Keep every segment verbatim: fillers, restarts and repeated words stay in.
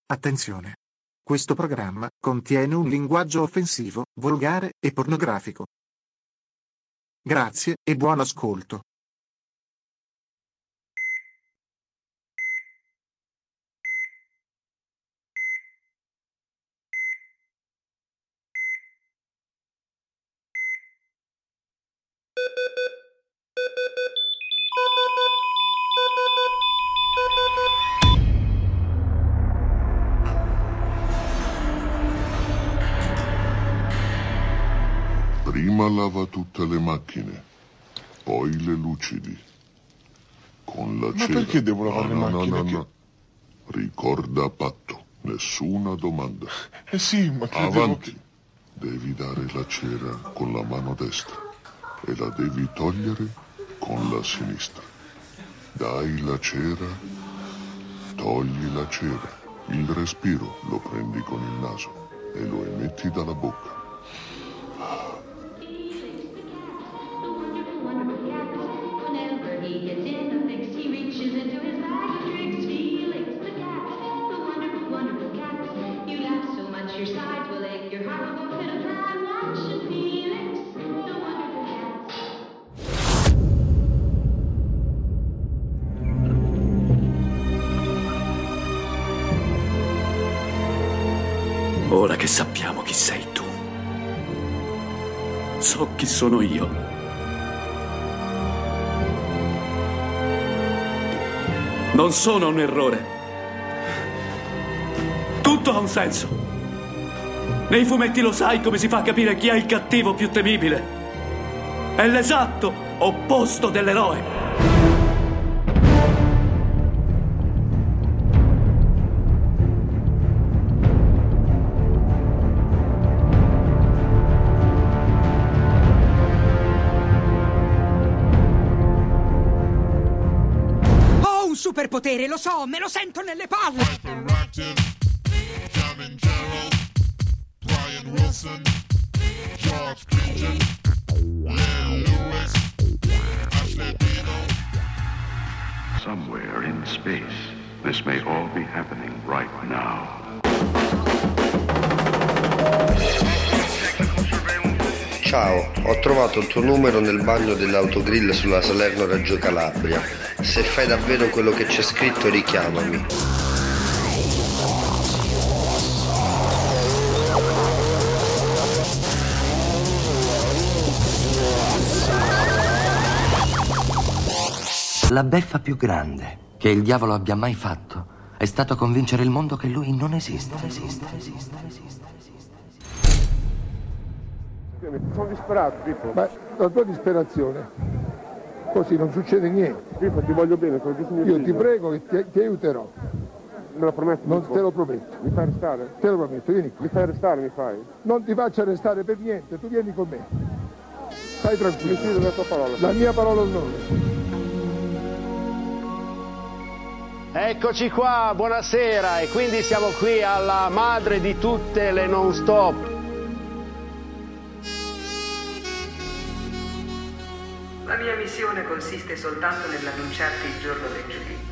Attenzione! Questo programma contiene un linguaggio offensivo, volgare e pornografico. Grazie e buon ascolto. Prima lava tutte le macchine, poi le lucidi. Con la Ma cera. perché devo lavare no, le no, macchine? No, no, che... no. Ricorda patto, nessuna domanda. Eh sì, ma che Avanti. devo... Devi dare la cera con la mano destra e la devi togliere con la sinistra. Dai la cera, togli la cera. Il respiro lo prendi con il naso e lo emetti dalla bocca. Ora che sappiamo chi sei tu, so chi sono io. Non sono un errore. Tutto ha un senso. Nei fumetti lo sai come si fa a capire chi è il cattivo più temibile. È l'esatto opposto dell'eroe. Superpotere, lo so, me lo sento nelle palle. Somewhere in space, this may all be happening right now. Ciao, ho trovato il tuo numero nel bagno dell'autogrill sulla Salerno-Reggio Calabria. Se fai davvero quello che c'è scritto, richiamami. La beffa più grande che il diavolo abbia mai fatto è stato convincere il mondo che lui non esiste. Non esiste, non esiste, non esiste. Sono disperato, Pippo. Ma la tua disperazione, così non succede niente. Pippo, ti voglio bene, sono giusto mio Io figlio. ti prego che ti, ti aiuterò. Me lo prometti? Non Pippo? te lo prometto. Mi fai arrestare? Te lo prometto, vieni qui. Mi fai arrestare, mi fai? Non ti faccio arrestare per niente, tu vieni con me. Stai tranquillo. Mi fido della tua parola. La mia parola d'onore. Eccoci qua, buonasera, e quindi siamo qui alla madre di tutte le non stop. La mia missione consiste soltanto nell'annunciarti il giorno del giudizio.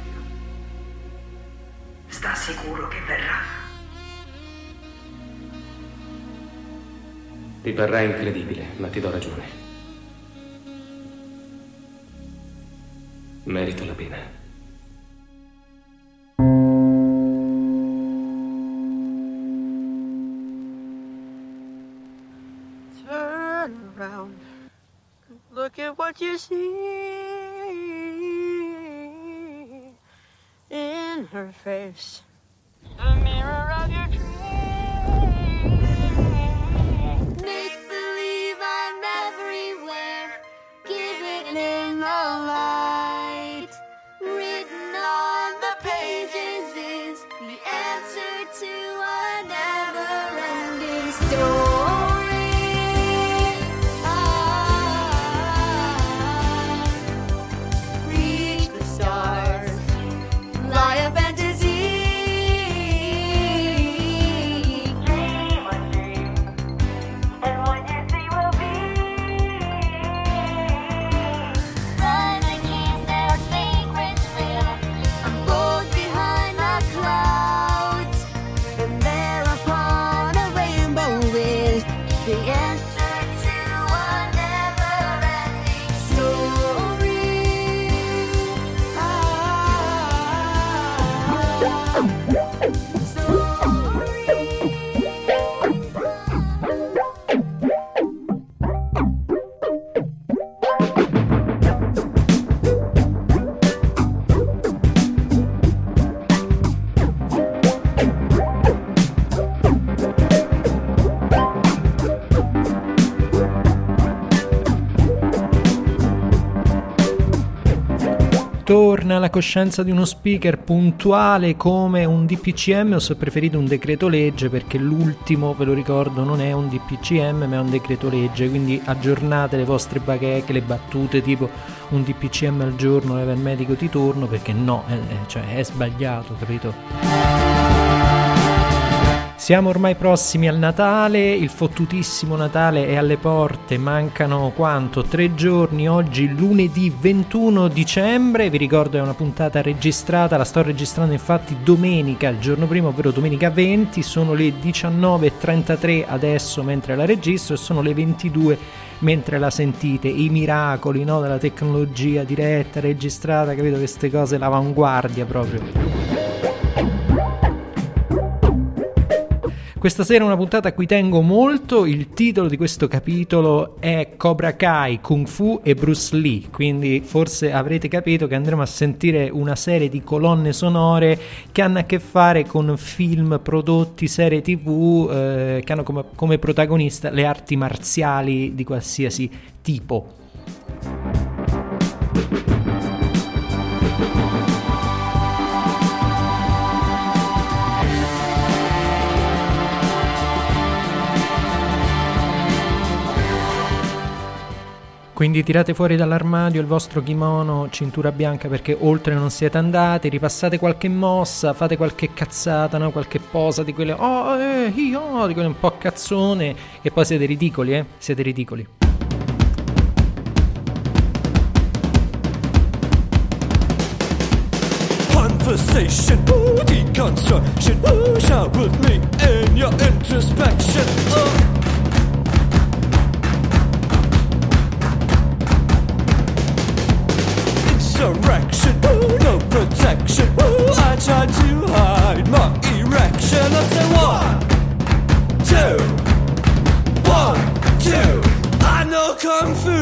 Sta sicuro che verrà? Ti parrà incredibile, ma ti do ragione. Merito la pena. Turn around. Look at what you see in her face. The mirror of your dreams. Make believe I'm everywhere. Give it in the light. Written on the pages is the answer to a never-ending story. Torna la coscienza di uno speaker puntuale come un D P C M, o se preferite un decreto legge, perché l'ultimo, ve lo ricordo, non è un D P C M ma è un decreto legge, quindi aggiornate le vostre bacheche, le battute tipo un D P C M al giorno leva il medico di turno, perché no, è, è, cioè è sbagliato, capito? Siamo ormai prossimi al Natale, il fottutissimo Natale è alle porte, mancano quanto? Tre giorni, oggi lunedì ventuno dicembre, vi ricordo è una puntata registrata, la sto registrando infatti domenica, il giorno prima, ovvero domenica venti, sono le diciannove e trentatré adesso mentre la registro e sono le ventidue mentre la sentite, i miracoli, no, della tecnologia diretta, registrata, capito, queste cose, l'avanguardia proprio. Questa sera è una puntata a cui tengo molto, il titolo di questo capitolo è Cobra Kai, Kung Fu e Bruce Lee, quindi forse avrete capito che andremo a sentire una serie di colonne sonore che hanno a che fare con film, prodotti, serie tv eh, che hanno come, come protagonista le arti marziali di qualsiasi tipo. Quindi tirate fuori dall'armadio il vostro kimono, cintura bianca, perché oltre non siete andati, ripassate qualche mossa, fate qualche cazzata, no? Qualche posa di quelle oh, eh, io, di quelle un po' cazzone, e poi siete ridicoli, eh? Siete ridicoli. Conversation, ooh, deconstruction, ooh, shout with me in your introspection, oh. Insurrection, ooh, no protection, ooh, I tried to hide my erection. I said one, two, one, two, I know Kung Fu.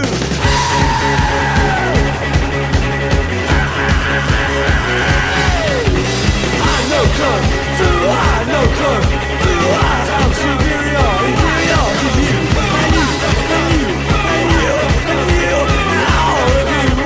I know Kung Fu, I know Kung Fu, I am superior, inferior to you, and you, and you, and you, and you, and all of you.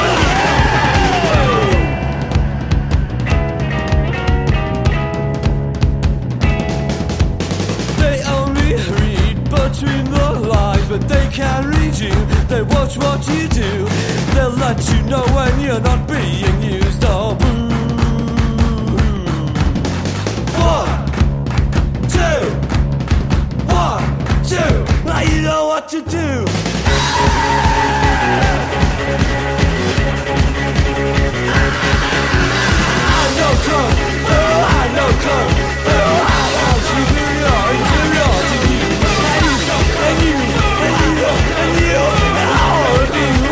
Between the lines, but they can't read you. They watch what you do. They'll let you know when you're not being used. Oh, boo. One, two, one, two. Now you know what to do. I know Kung Fu, I know Kung Fu. I'm superior, inferior to you. And you, and you, and you, and all of you,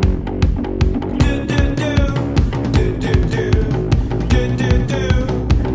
do do do, do do do, do do do,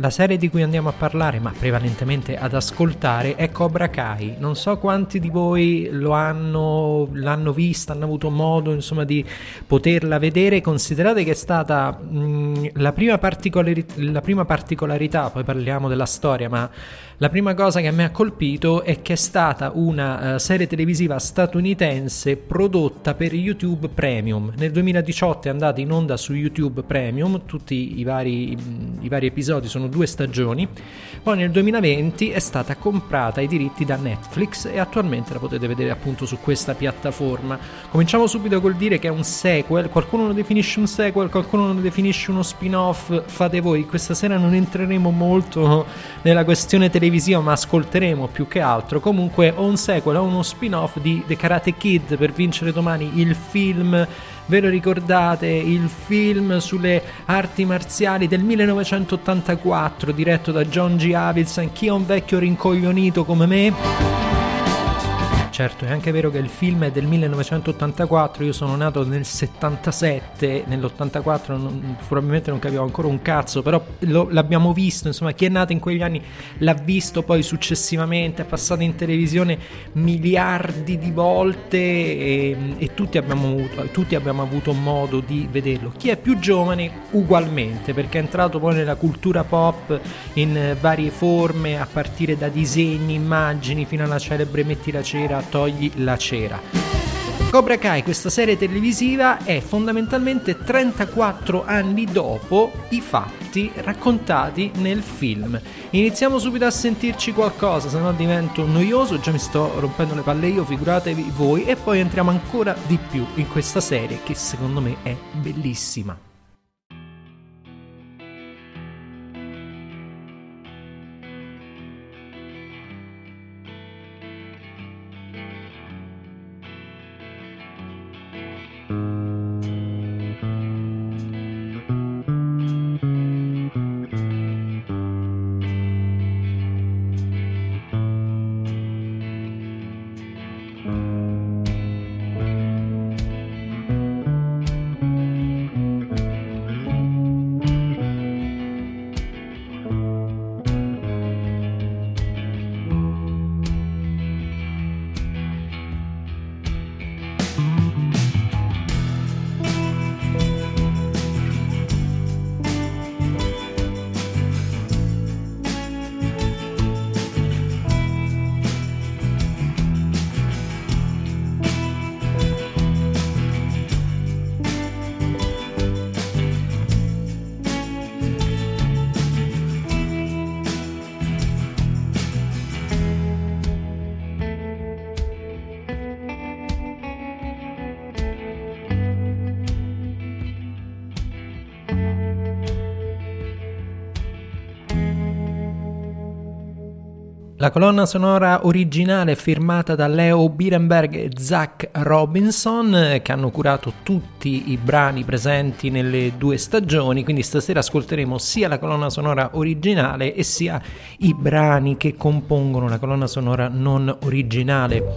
la serie di cui andiamo a parlare, ma prevalentemente ad ascoltare, è Cobra Kai. Non so quanti di voi lo hanno, l'hanno vista, hanno avuto modo insomma di poterla vedere. Considerate che è stata mh, la, prima particolari- la prima particolarità, poi parliamo della storia, ma la prima cosa che a me ha colpito è che è stata una uh, serie televisiva statunitense prodotta per YouTube Premium. Nel duemiladiciotto è andata in onda su YouTube Premium, tutti i vari, i vari episodi, sono due stagioni. Poi nel duemilaventi è stata comprata i diritti da Netflix e attualmente la potete vedere appunto su questa piattaforma. Cominciamo subito col dire che è un sequel, qualcuno lo definisce un sequel, qualcuno lo definisce uno spin-off, fate voi. Questa sera non entreremo molto nella questione televisiva, ma ascolteremo più che altro. Comunque o un sequel o uno spin-off di The Karate Kid, per vincere domani, il film, ve lo ricordate, il film sulle arti marziali del millenovecentottantaquattro diretto da John G. Avildsen. Chi è un vecchio rincoglionito come me? Certo, è anche vero che il film è del millenovecentottantaquattro, io sono nato nel settantasette, nell'ottantaquattro non, probabilmente non capivo ancora un cazzo, però lo, l'abbiamo visto, insomma, chi è nato in quegli anni l'ha visto poi successivamente, è passato in televisione miliardi di volte e, e tutti, abbiamo avuto, tutti abbiamo avuto modo di vederlo. Chi è più giovane ugualmente, perché è entrato poi nella cultura pop in varie forme, a partire da disegni, immagini, fino alla celebre Metti la cera, togli la cera. Cobra Kai, questa serie televisiva, è fondamentalmente trentaquattro anni dopo i fatti raccontati nel film. Iniziamo subito a sentirci qualcosa, se no divento noioso, già mi sto rompendo le palle io, figuratevi voi, e poi entriamo ancora di più in questa serie che secondo me è bellissima. La colonna sonora originale è firmata da Leo Birenberg e Zach Robinson, che hanno curato tutti i brani presenti nelle due stagioni, quindi stasera ascolteremo sia la colonna sonora originale e sia i brani che compongono la colonna sonora non originale.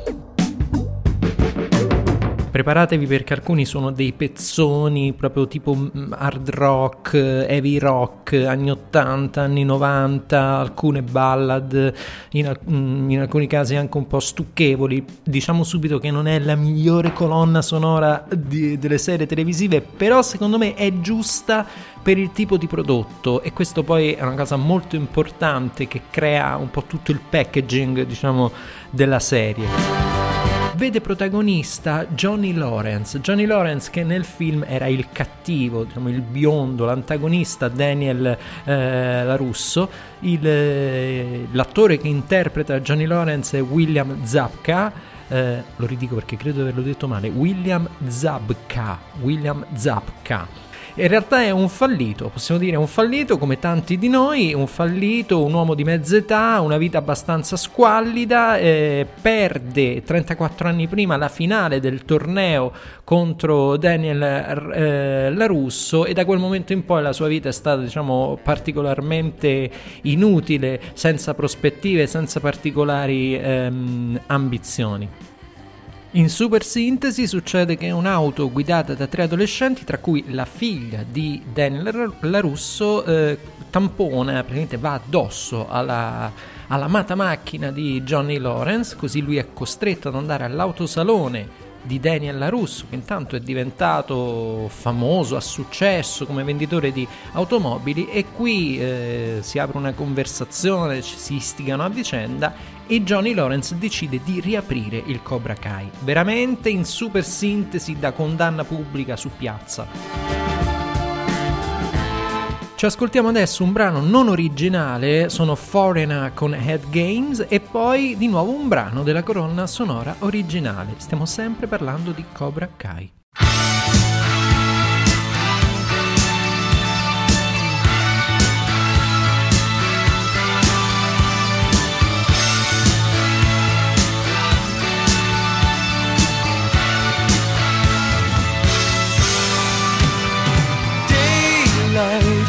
Preparatevi perché alcuni sono dei pezzoni proprio tipo hard rock, heavy rock, anni ottanta, anni novanta, alcune ballad, in, in alcuni casi anche un po' stucchevoli. Diciamo subito che non è la migliore colonna sonora di, delle serie televisive, però secondo me è giusta per il tipo di prodotto, e questo poi è una cosa molto importante che crea un po' tutto il packaging, diciamo, della serie. Vede protagonista Johnny Lawrence, Johnny Lawrence che nel film era il cattivo, diciamo il biondo, l'antagonista Daniel eh, LaRusso. Il, eh, l'attore che interpreta Johnny Lawrence è William Zabka, eh, lo ridico perché credo di averlo detto male, William Zabka, William Zabka. In realtà è un fallito, possiamo dire un fallito come tanti di noi, un fallito, un uomo di mezza età, una vita abbastanza squallida, eh, perde trentaquattro anni prima la finale del torneo contro Daniel eh, LaRusso, e da quel momento in poi la sua vita è stata, diciamo, particolarmente inutile, senza prospettive, senza particolari ehm, ambizioni. In super sintesi succede che un'auto guidata da tre adolescenti, tra cui la figlia di Daniel LaRusso, eh, tampona, praticamente va addosso alla, all'amata macchina di Johnny Lawrence, così lui è costretto ad andare all'autosalone di Daniel LaRusso, che intanto è diventato famoso, ha successo come venditore di automobili, e qui eh, si apre una conversazione, ci si istigano a vicenda e Johnny Lawrence decide di riaprire il Cobra Kai. Veramente in super sintesi da condanna pubblica su piazza. Ci ascoltiamo adesso un brano non originale, sono Foreigner con Head Games, e poi di nuovo un brano della colonna sonora originale. Stiamo sempre parlando di Cobra Kai. Daylight.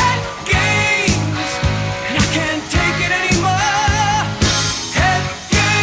Take it anymore. Head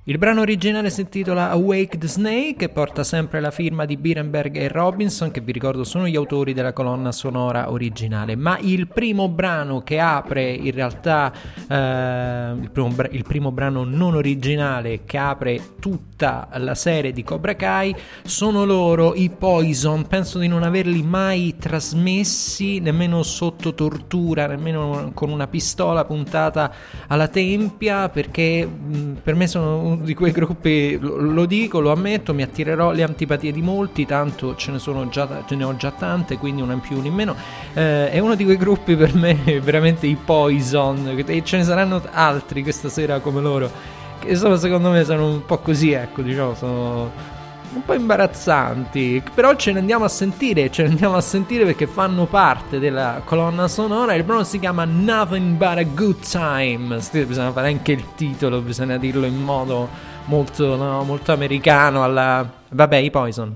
Il brano originale si intitola Awake the Snake e porta sempre la firma di Berenberg e Robinson, che vi ricordo sono gli autori della colonna sonora originale. Ma il primo brano che apre in realtà eh, il, primo bra- il primo brano non originale che apre tutta la serie di Cobra Kai sono loro, i Poison. Penso di non averli mai trasmessi nemmeno sotto tortura, nemmeno con una pistola puntata alla tempia, perché mh, per me sono di quei gruppi, lo, lo dico, lo ammetto, mi attirerò le antipatie di molti, tanto ce ne sono già, ce ne ho già tante, quindi una in più, una in meno. Eh, è uno di quei gruppi per me veramente i Poison, e ce ne saranno altri questa sera come loro, che sono, secondo me sono un po' così, ecco, diciamo, sono un po' imbarazzanti, però ce ne andiamo a sentire, ce ne andiamo a sentire perché fanno parte della colonna sonora. Il brano si chiama Nothing But a Good Time. Bisogna fare anche il titolo, bisogna dirlo in modo molto, no, molto americano alla... Vabbè, i Poison.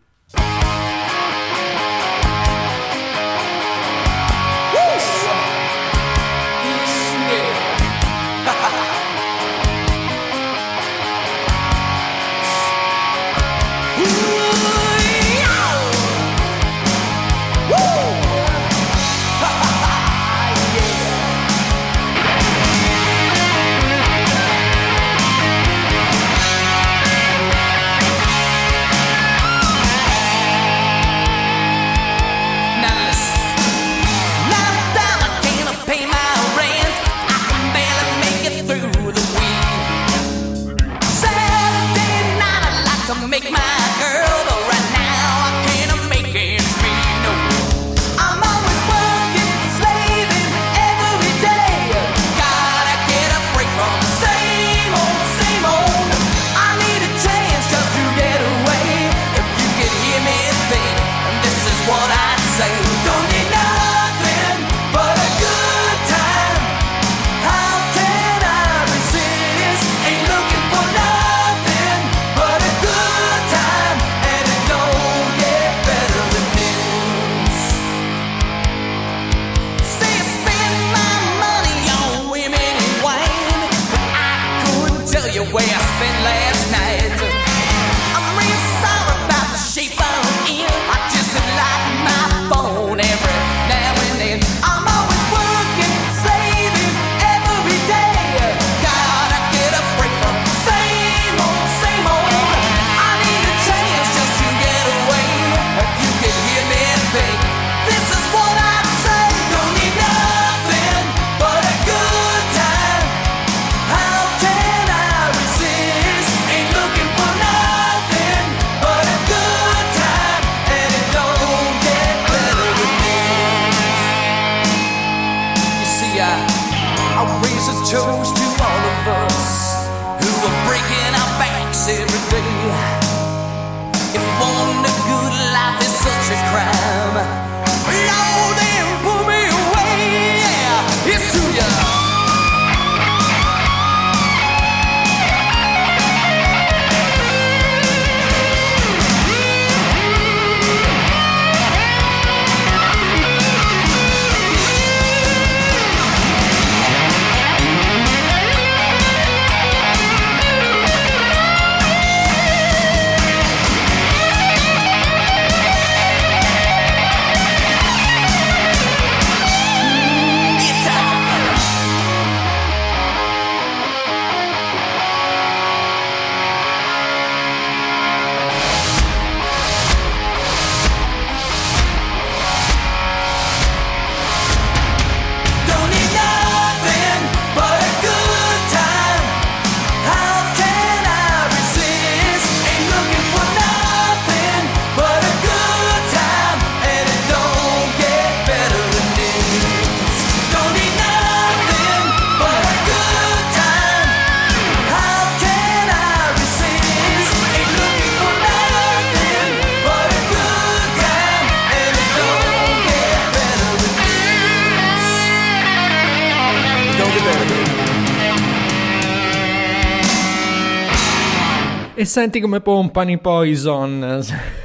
E senti come pompano i Poison.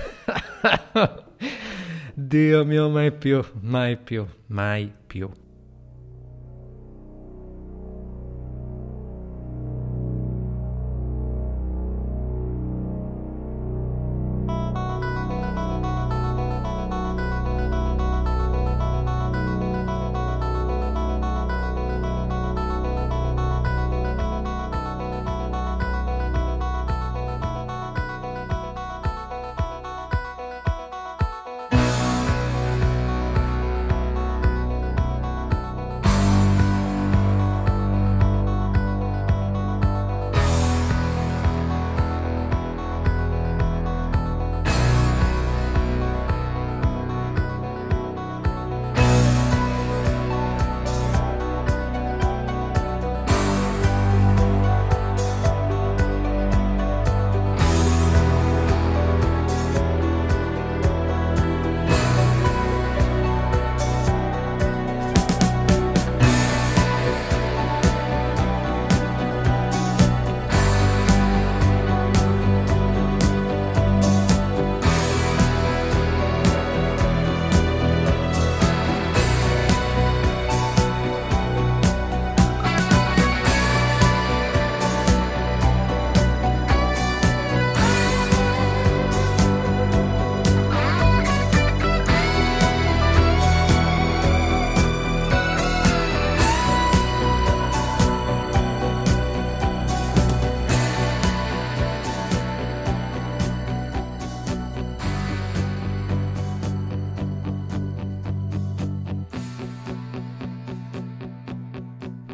Dio mio, mai più, mai più, mai più.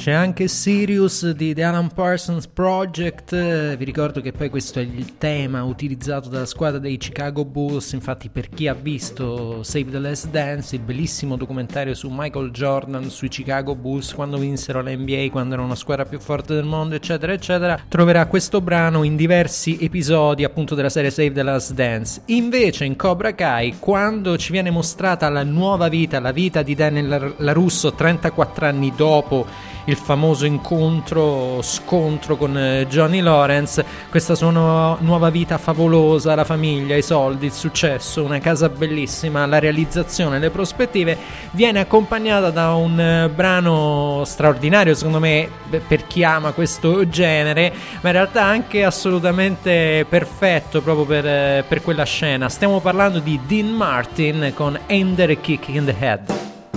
C'è anche Sirius di The Alan Parsons Project. Vi ricordo che poi questo è il tema utilizzato dalla squadra dei Chicago Bulls. Infatti, per chi ha visto Save the Last Dance, il bellissimo documentario su Michael Jordan, sui Chicago Bulls, quando vinsero la N B A, quando erano una squadra più forte del mondo, eccetera eccetera, troverà questo brano in diversi episodi appunto della serie Save the Last Dance. Invece in Cobra Kai, quando ci viene mostrata la nuova vita, la vita di Daniel LaRusso trentaquattro anni dopo il famoso incontro, scontro con Johnny Lawrence, questa sua nu- nuova vita favolosa, la famiglia, i soldi, il successo, una casa bellissima, la realizzazione, le prospettive, viene accompagnata da un uh, brano straordinario secondo me per chi ama questo genere, ma in realtà anche assolutamente perfetto proprio per, uh, per quella scena. Stiamo parlando di Dean Martin con Ain't There a Kick in the Head.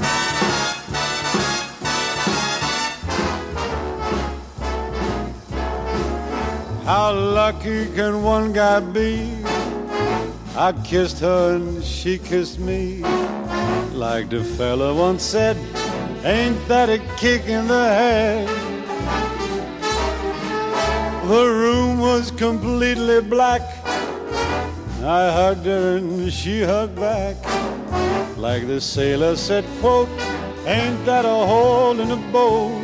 How lucky can one guy be? I kissed her and she kissed me. Like the fella once said, ain't that a kick in the head? The room was completely black. I hugged her and she hugged back. Like the sailor said, quote, ain't that a hole in the boat?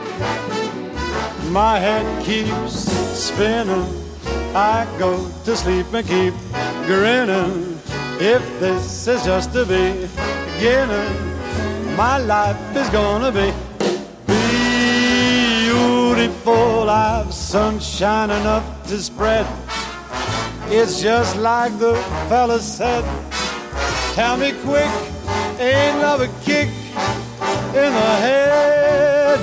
My head keeps spinning, I go to sleep and keep grinning. If this is just the beginning, my life is gonna be beautiful. I've sunshine enough to spread. It's just like the fella said. Tell me quick, ain't love a kick in the head?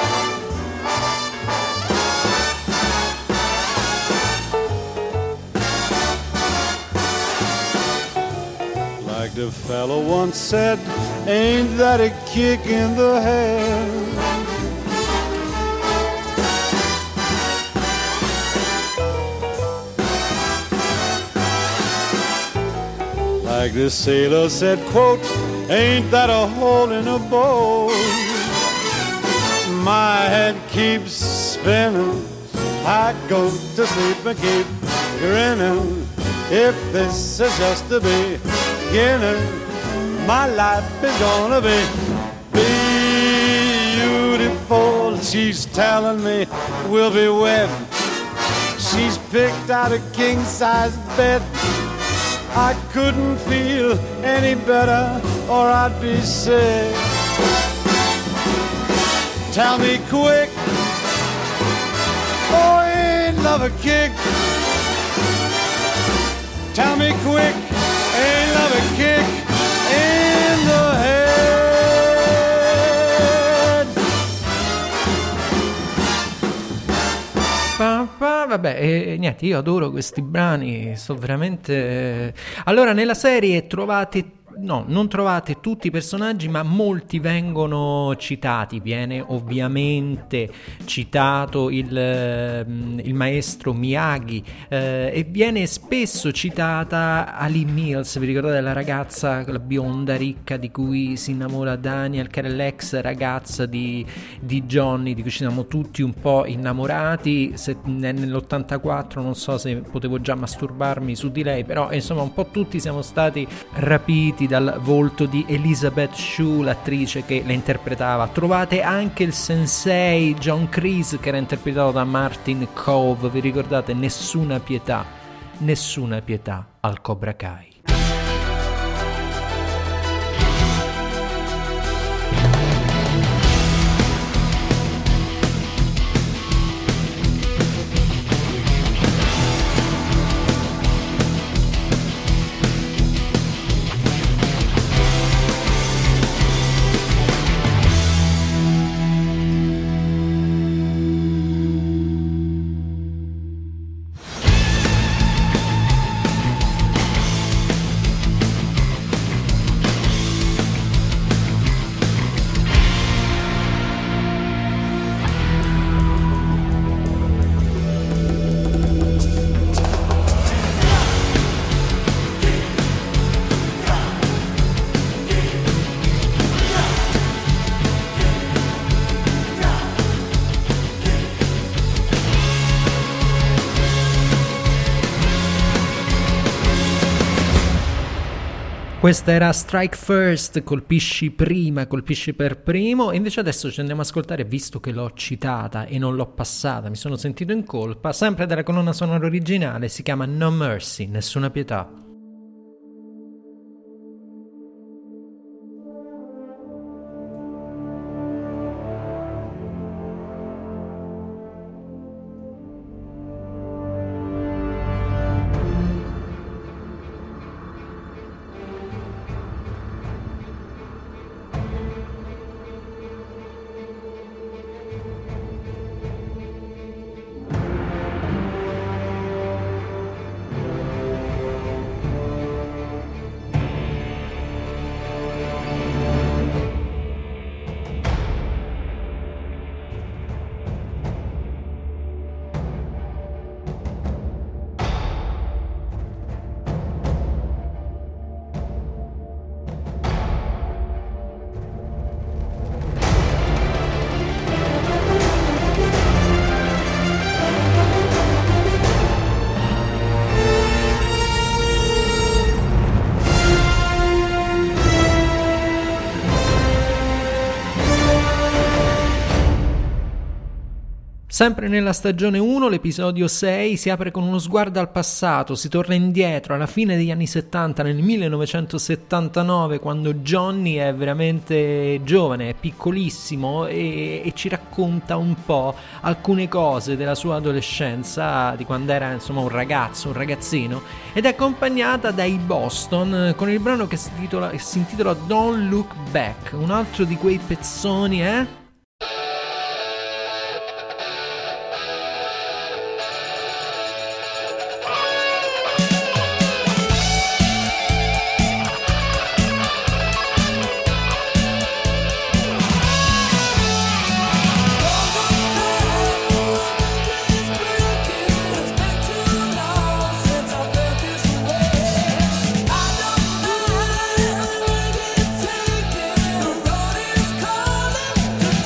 Like the fellow once said, ain't that a kick in the head? Like the sailor said, quote, ain't that a hole in a boat? My head keeps spinning, I go to sleep and keep grinning. If this is just the beginning, my life is gonna be beautiful. She's telling me we'll be wed. She's picked out a king-size bed. I couldn't feel any better or I'd be sick. Tell me quick, oh, ain't love a kick? Tell me quick, ain't love a kick in the head? Pa, pa, vabbè, e, niente, io adoro questi brani, sto veramente... Allora, nella serie trovate... No, non trovate tutti i personaggi, ma molti vengono citati. Viene ovviamente citato il, il maestro Miyagi eh, e viene spesso citata Ali Mills. Vi ricordate la ragazza, la bionda ricca di cui si innamora Daniel, che era l'ex ragazza di, di Johnny, di cui ci siamo tutti un po' innamorati. Se, nell'ottantaquattro non so se potevo già masturbarmi su di lei, però insomma un po' tutti siamo stati rapiti dal volto di Elizabeth Shue, l'attrice che la interpretava. Trovate anche il sensei John Kreese, che era interpretato da Martin Kove. Vi ricordate? Nessuna pietà, nessuna pietà al Cobra Kai. Questa era Strike First, colpisci prima, colpisci per primo, e invece adesso ci andiamo ad ascoltare, visto che l'ho citata e non l'ho passata, mi sono sentito in colpa, sempre dalla colonna sonora originale, si chiama No Mercy, Nessuna pietà. Sempre nella stagione uno, l'episodio sei si apre con uno sguardo al passato, si torna indietro alla fine degli anni settanta, nel millenovecentosettantanove, quando Johnny è veramente giovane, è piccolissimo e, e ci racconta un po' alcune cose della sua adolescenza, di quando era insomma un ragazzo, un ragazzino, ed è accompagnata dai Boston con il brano che si intitola, che si intitola Don't Look Back, un altro di quei pezzoni, eh? To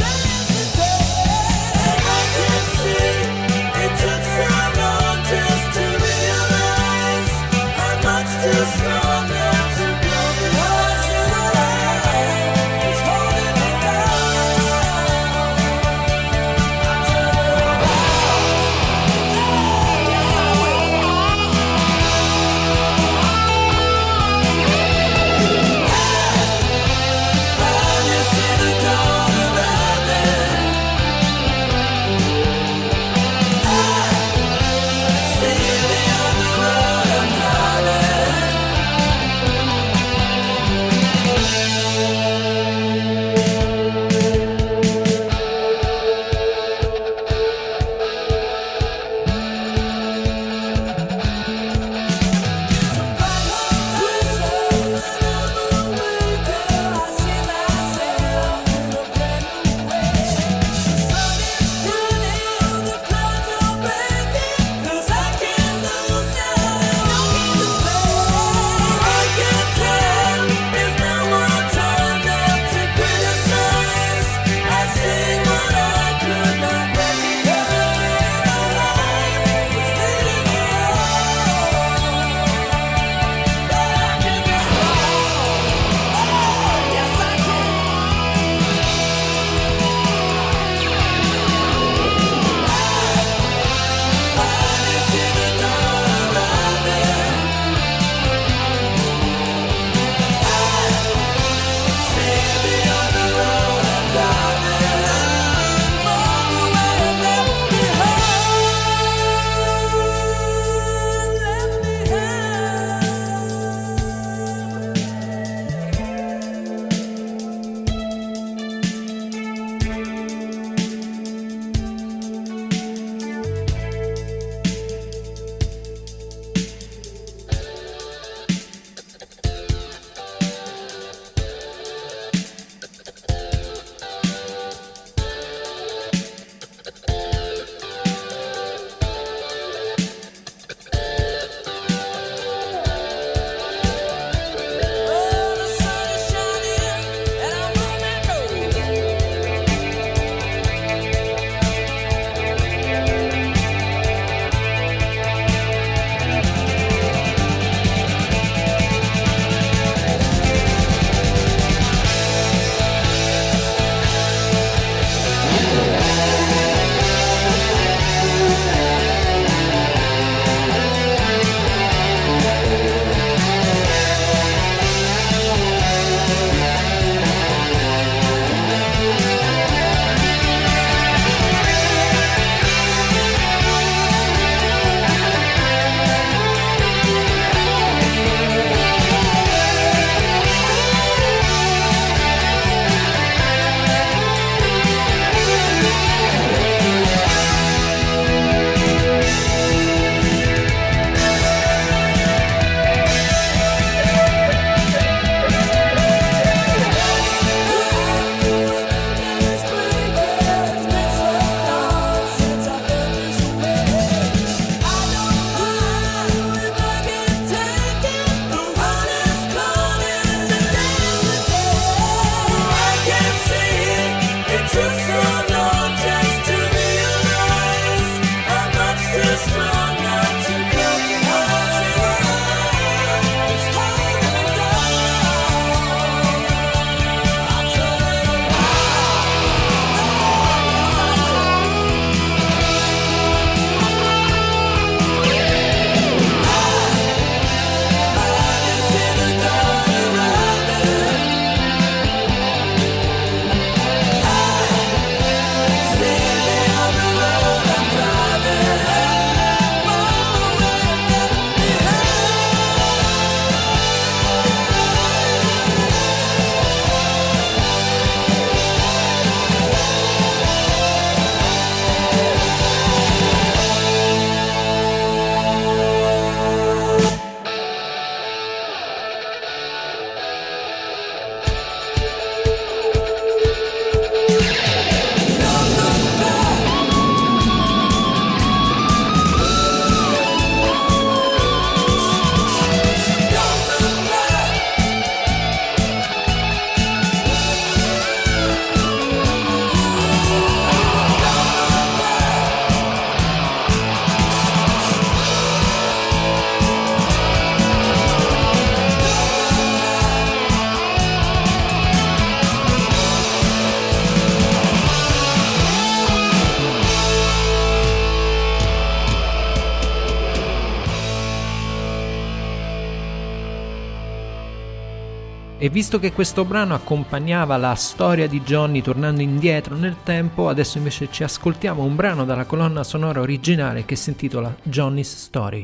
E visto che questo brano accompagnava la storia di Johnny tornando indietro nel tempo, adesso invece ci ascoltiamo un brano dalla colonna sonora originale che si intitola Johnny's Story.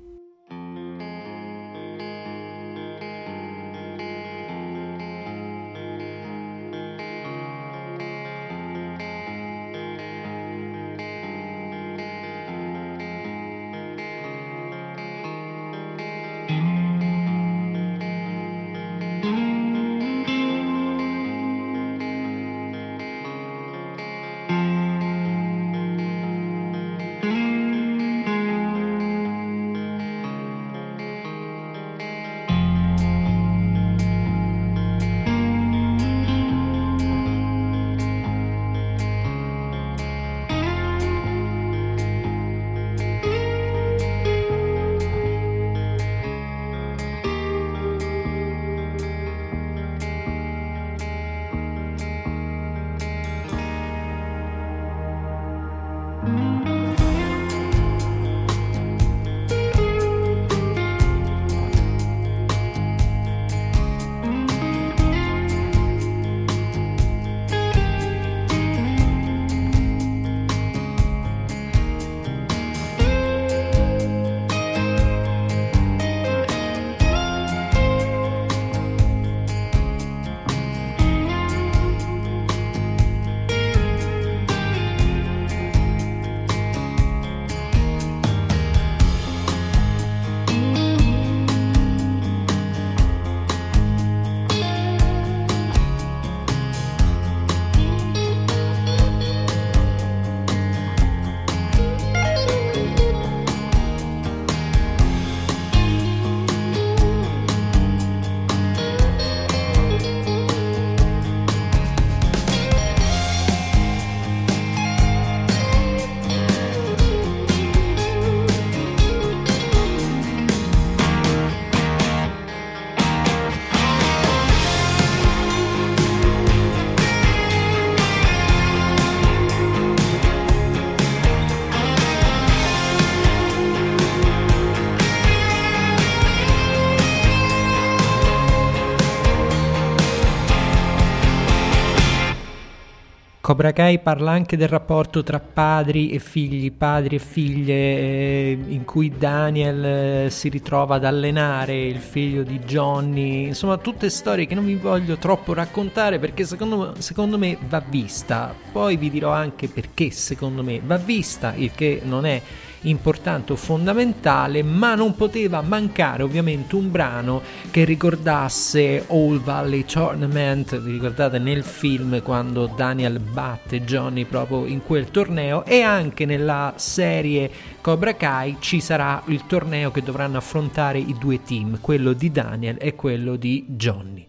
Cobra Kai parla anche del rapporto tra padri e figli, padri e figlie, eh, in cui Daniel eh, si ritrova ad allenare il figlio di Johnny, insomma tutte storie che non vi voglio troppo raccontare perché secondo, secondo me va vista, poi vi dirò anche perché secondo me va vista, il che non è importante o fondamentale, ma non poteva mancare ovviamente un brano che ricordasse All Valley Tournament. Vi ricordate nel film quando Daniel batte Johnny proprio in quel torneo, e anche nella serie Cobra Kai ci sarà il torneo che dovranno affrontare i due team, quello di Daniel e quello di Johnny.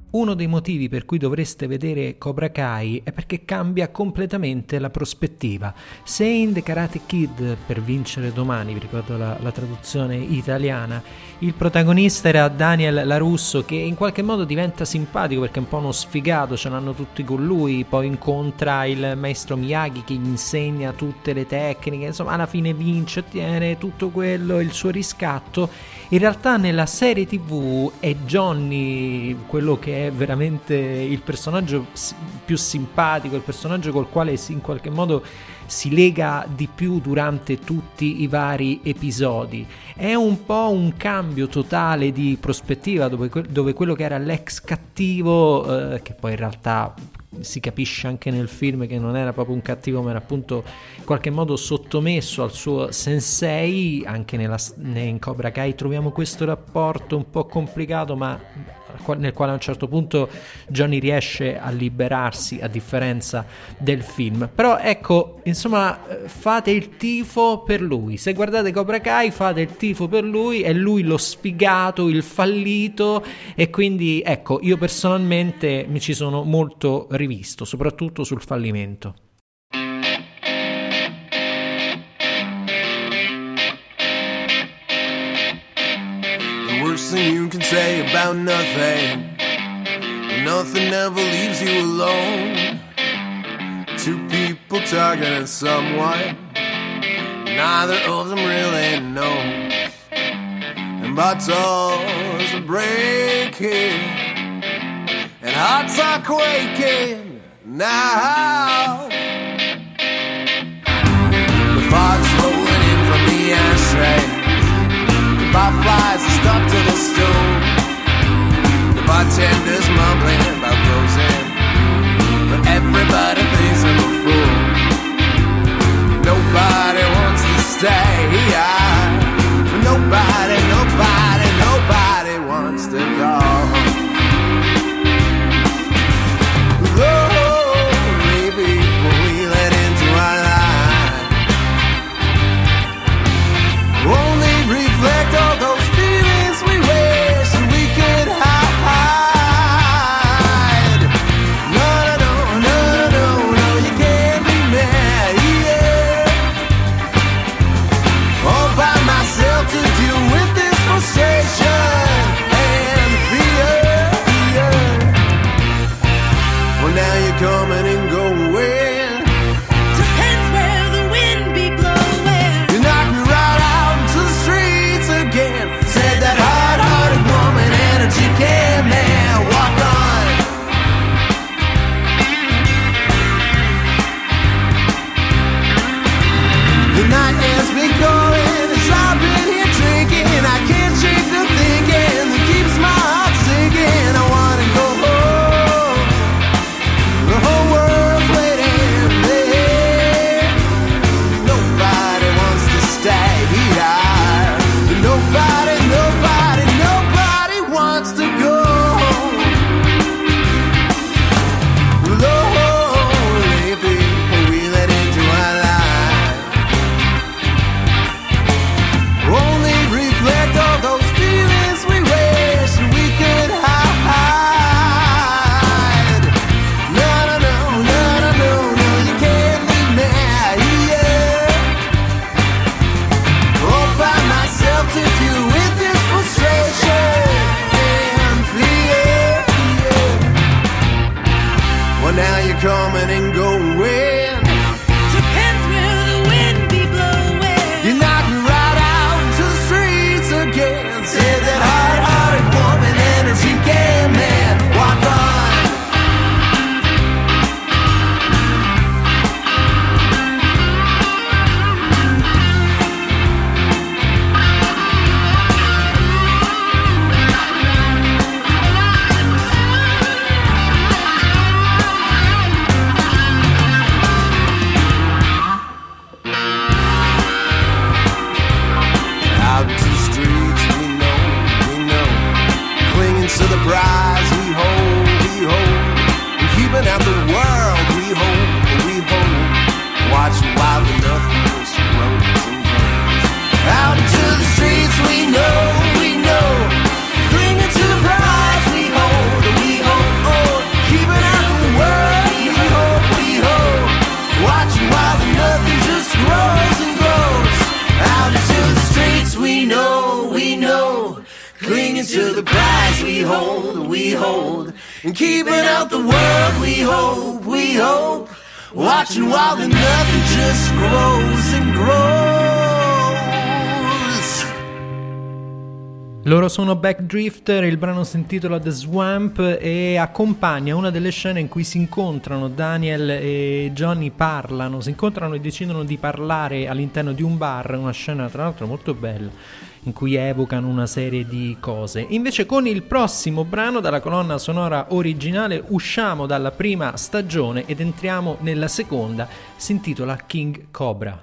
uno dei motivi per cui dovreste vedere Cobra Kai è perché cambia completamente la prospettiva. Se in The Karate Kid, per vincere domani, vi ricordo la, la traduzione italiana, il protagonista era Daniel LaRusso, che in qualche modo diventa simpatico perché è un po' uno sfigato, ce l'hanno tutti con lui, poi incontra il maestro Miyagi che gli insegna tutte le tecniche, insomma alla fine vince, ottiene tutto quello, il suo riscatto. In realtà nella serie tv è Johnny quello che è veramente il personaggio più simpatico, il personaggio col quale si, in qualche modo si lega di più durante tutti i vari episodi. È un po' un cambio totale di prospettiva, dove, dove quello che era l'ex cattivo, eh, che poi in realtà si capisce anche nel film che non era proprio un cattivo ma era appunto in qualche modo sottomesso al suo sensei. Anche nella, in Cobra Kai troviamo questo rapporto un po' complicato, ma nel quale a un certo punto Johnny riesce a liberarsi, a differenza del film. Però ecco, insomma, fate il tifo per lui. Se guardate Cobra Kai fate il tifo per lui, è lui lo sfigato, il fallito, e quindi ecco, io personalmente mi ci sono molto rivisto, soprattutto sul fallimento. Worst thing you can say about nothing, nothing ever leaves you alone. Two people talking to someone, neither of them really know. And bottles are breaking, and hearts are quaking now. The fog's rolling in from the ashtray, fireflies are stuck to the stove. The bartender's mumbling about closing, but everybody thinks I'm a fool. Nobody wants to stay, but nobody, nobody, nobody wants to go. Lonely people we let into our lives only reflect all those feelings we wish we could hide. No, no, no, no, no, no. and keeping out the world. We hope, we hope, watching while the nothing just grows and grows. Loro sono Backdrifter, il brano si intitola The Swamp e accompagna una delle scene in cui si incontrano. Daniel e Johnny parlano, si incontrano e decidono di parlare all'interno di un bar, una scena tra l'altro molto bella in cui evocano una serie di cose. Invece con il prossimo brano dalla colonna sonora originale usciamo dalla prima stagione ed entriamo nella seconda, si intitola King Cobra.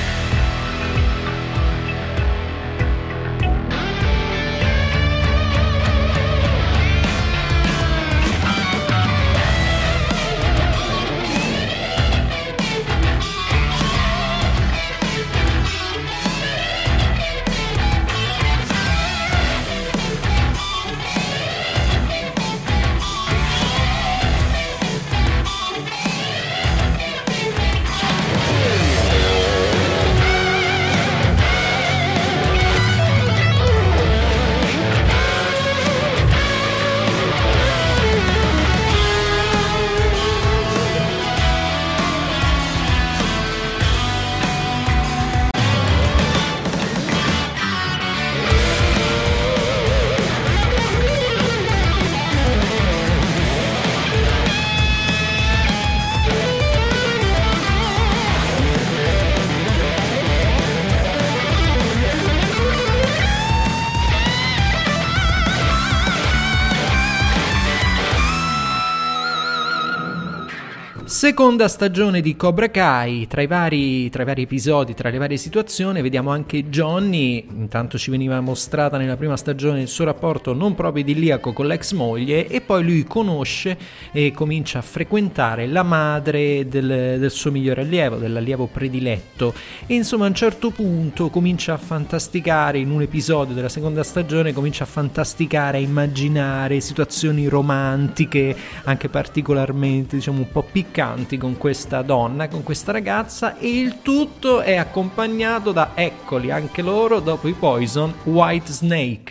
Seconda stagione di Cobra Kai, tra i, vari, tra i vari episodi, tra le varie situazioni, vediamo anche Johnny. Intanto ci veniva mostrata nella prima stagione il suo rapporto non proprio idilliaco con l'ex moglie e poi lui conosce e comincia a frequentare la madre del, del suo migliore allievo, dell'allievo prediletto, e insomma a un certo punto comincia a fantasticare, in un episodio della seconda stagione comincia a fantasticare, a immaginare situazioni romantiche, anche particolarmente diciamo un po' piccanti con questa donna, con questa ragazza, e il tutto è accompagnato da, eccoli anche loro, dopo i Poison, White Snake.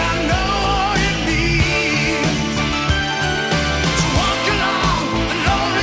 Walk along the lonely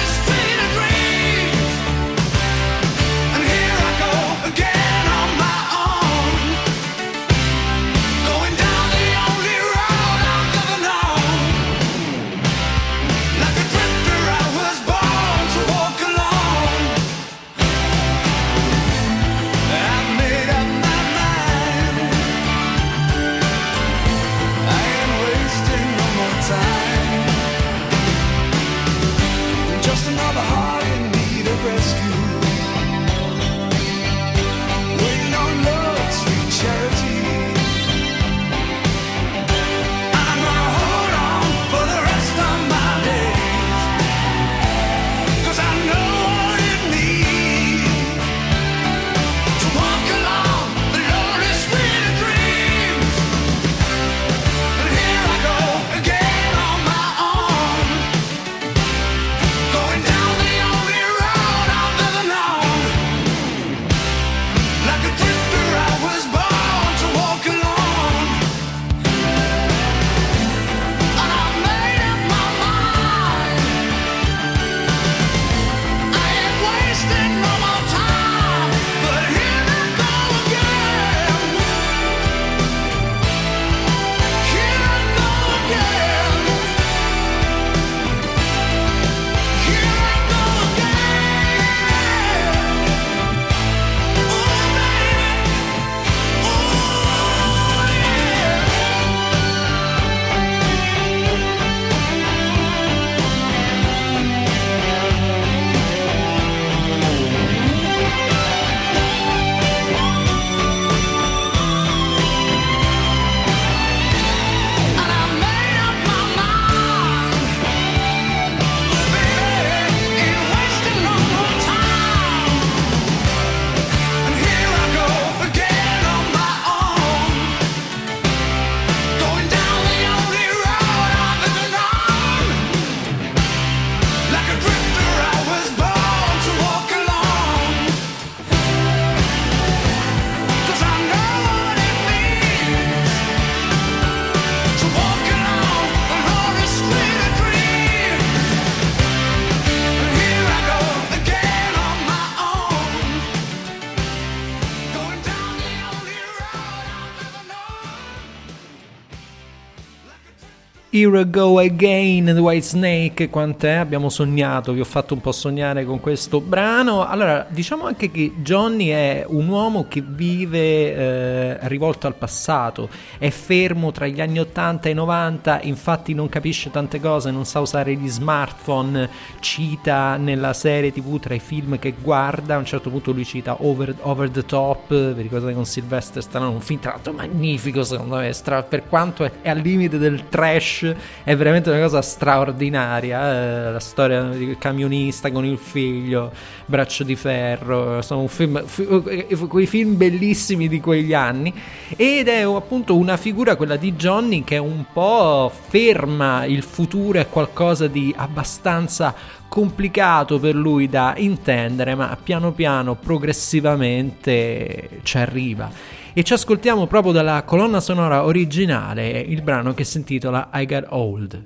Here I Go Again, The Whitesnake, quant'è? Abbiamo sognato, vi ho fatto un po' sognare con questo brano. Allora, diciamo anche che Johnny è un uomo che vive eh, rivolto al passato, è fermo tra gli anni ottanta e i novanta, infatti non capisce tante cose, non sa usare gli smartphone, cita nella serie tv tra i film che guarda, a un certo punto lui cita Over, Over the Top, vi ricordate, con Sylvester Stallone, un film tra l'altro magnifico secondo me, stra- per quanto è, è al limite del trash, è veramente una cosa straordinaria, eh, la storia del camionista con il figlio, Braccio di ferro, sono un film, f- quei film bellissimi di quegli anni, ed è appunto una figura, quella di Johnny, che è un po' ferma, il futuro è qualcosa di abbastanza complicato per lui da intendere, ma piano piano, progressivamente ci arriva. E ci ascoltiamo proprio dalla colonna sonora originale il brano che si intitola I Got Old.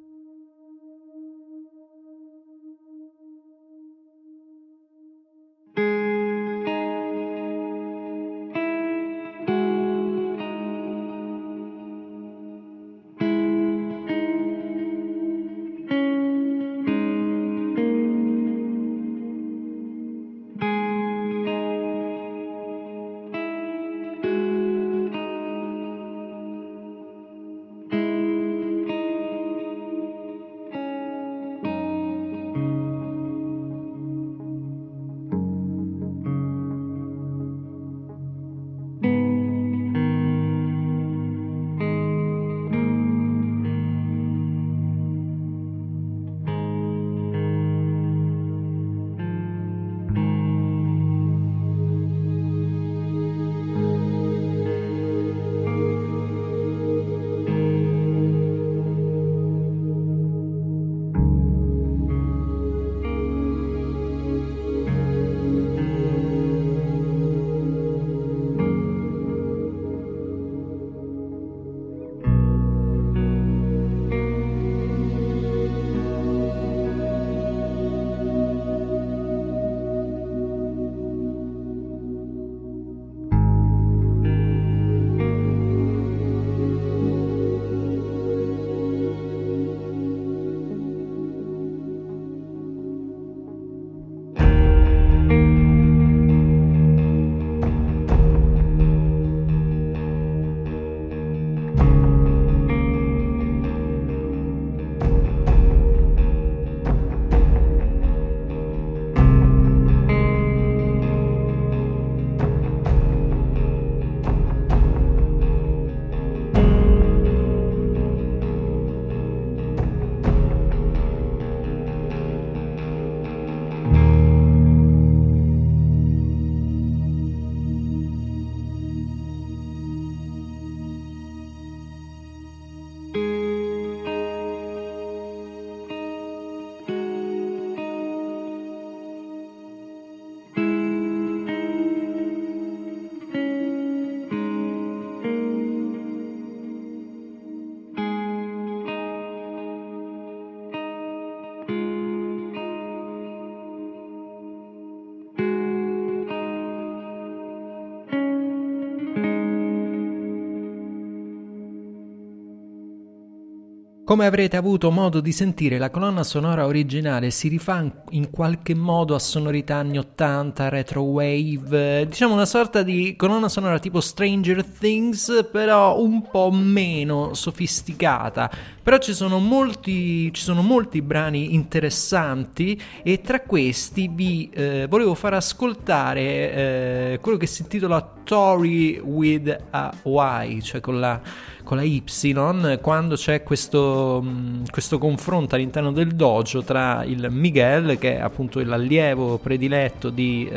Come avrete avuto modo di sentire, la colonna sonora originale si rifà in qualche modo a sonorità anni ottanta, retro wave, diciamo una sorta di colonna sonora tipo Stranger Things, però un po' meno sofisticata. Però ci sono molti, ci sono molti brani interessanti, e tra questi vi eh, volevo far ascoltare eh, quello che si intitola Tori with a Y, cioè con la con la Y, quando c'è questo, questo confronto all'interno del dojo tra il Miguel, che è appunto l'allievo prediletto di,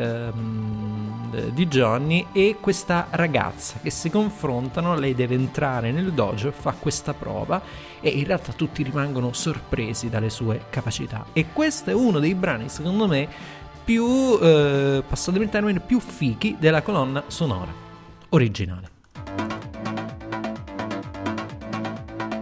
ehm, di Johnny, e questa ragazza, che si confrontano. Lei deve entrare nel dojo, fa questa prova, e in realtà tutti rimangono sorpresi dalle sue capacità. E questo è uno dei brani, secondo me, più, eh, passatemi il termine, più fichi della colonna sonora originale.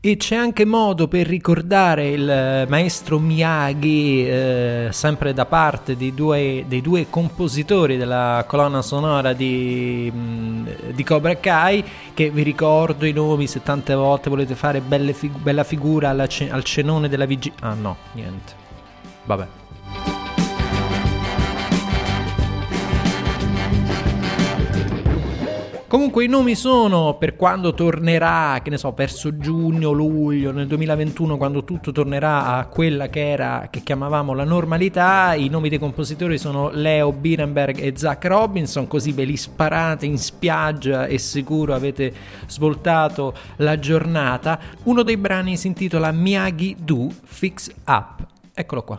E c'è anche modo per ricordare il maestro Miyagi, eh, sempre da parte dei due, dei due compositori della colonna sonora di, di Cobra Kai, che vi ricordo i nomi se tante volte volete fare belle fig- bella figura alla ce- al cenone della vigilia. Ah no, niente. Vabbè. Comunque i nomi sono, per quando tornerà, che ne so, verso giugno, luglio, nel duemilaventuno, quando tutto tornerà a quella che era, che chiamavamo la normalità, i nomi dei compositori sono Leo Birenberg e Zach Robinson, così ve li sparate in spiaggia e sicuro avete svoltato la giornata. Uno dei brani si intitola Miyagi-Do Fix Up. Eccolo qua.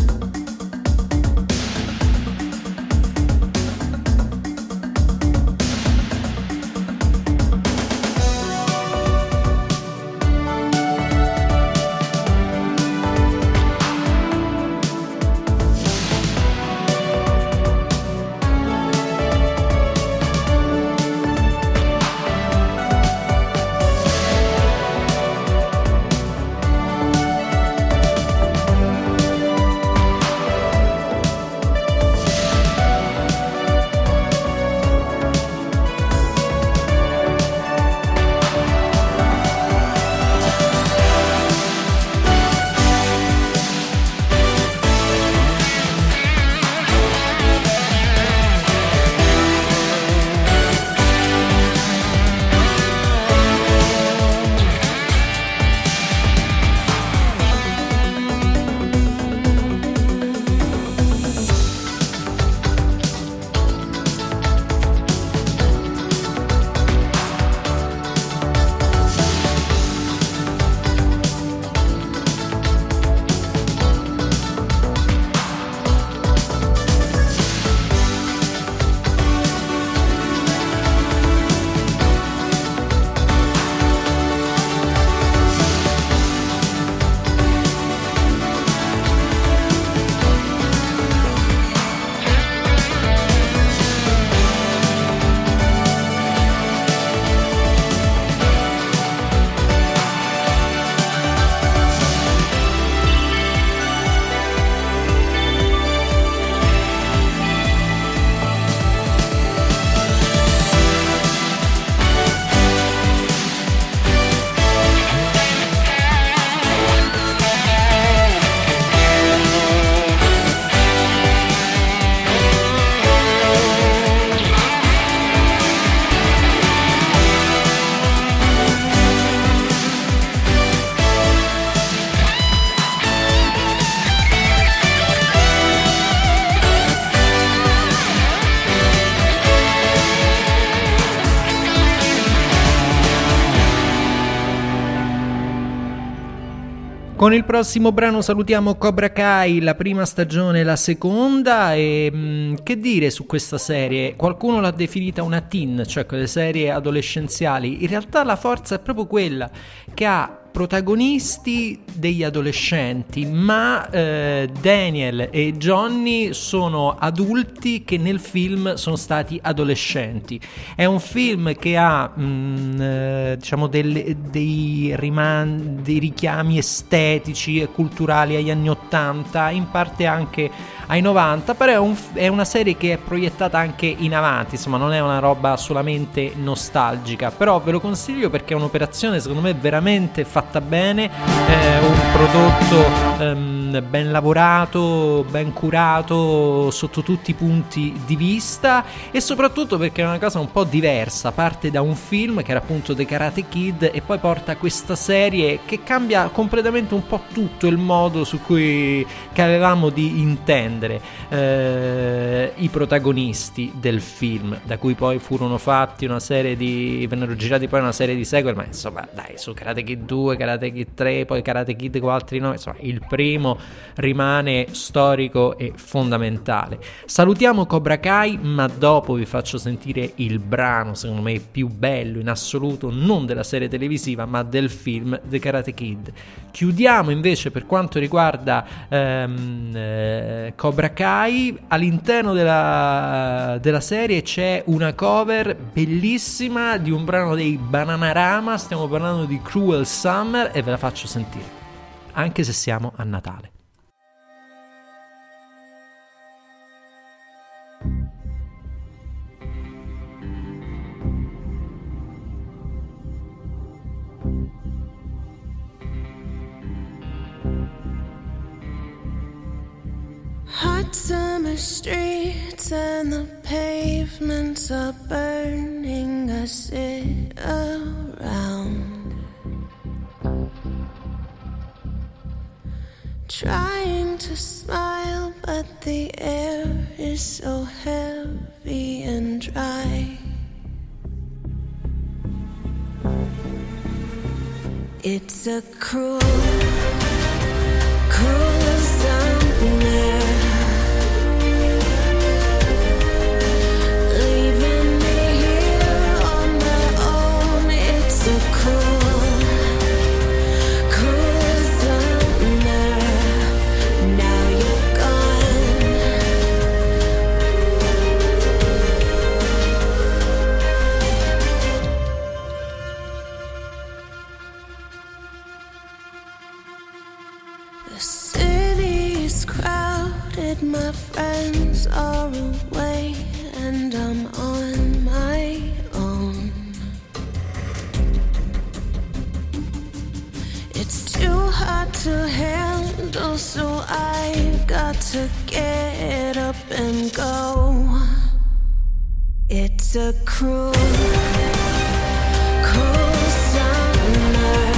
Con il prossimo brano salutiamo Cobra Kai, la prima stagione e la seconda. E mh, che dire su questa serie? Qualcuno l'ha definita una teen, cioè quelle serie adolescenziali. In realtà la forza è proprio quella che ha protagonisti degli adolescenti, ma eh, Daniel e Johnny sono adulti che nel film sono stati adolescenti. È un film che ha mh, eh, diciamo delle, dei, riman- dei richiami estetici e culturali agli anni ottanta, in parte anche ai novanta, però è, un, è una serie che è proiettata anche in avanti, insomma non è una roba solamente nostalgica, però ve lo consiglio perché è un'operazione secondo me veramente fatta bene, è un prodotto ehm, ben lavorato, ben curato sotto tutti i punti di vista, e soprattutto perché è una cosa un po' diversa, parte da un film che era appunto The Karate Kid e poi porta questa serie che cambia completamente un po' tutto il modo su cui che avevamo di intendere eh, i protagonisti del film, da cui poi furono fatti una serie di vennero girati poi una serie di sequel, ma insomma dai, su Karate Kid due, Karate Kid tre, poi Karate Kid con altri nomi, insomma il primo rimane storico e fondamentale. Salutiamo Cobra Kai, ma dopo vi faccio sentire il brano secondo me più bello in assoluto, non della serie televisiva ma del film The Karate Kid. Chiudiamo invece per quanto riguarda ehm, eh, Cobra Kai. All'interno della, della serie c'è una cover bellissima di un brano dei Bananarama, stiamo parlando di Cruel Summer e ve la faccio sentire, anche se siamo a Natale. Hot summer streets and the pavements are burning. I sit around trying to smile, but the air is so heavy and dry. It's a cruel, cruel summer. My friends are away and I'm on my own. It's too hard to handle, so I got to get up and go. It's a cruel, cruel summer.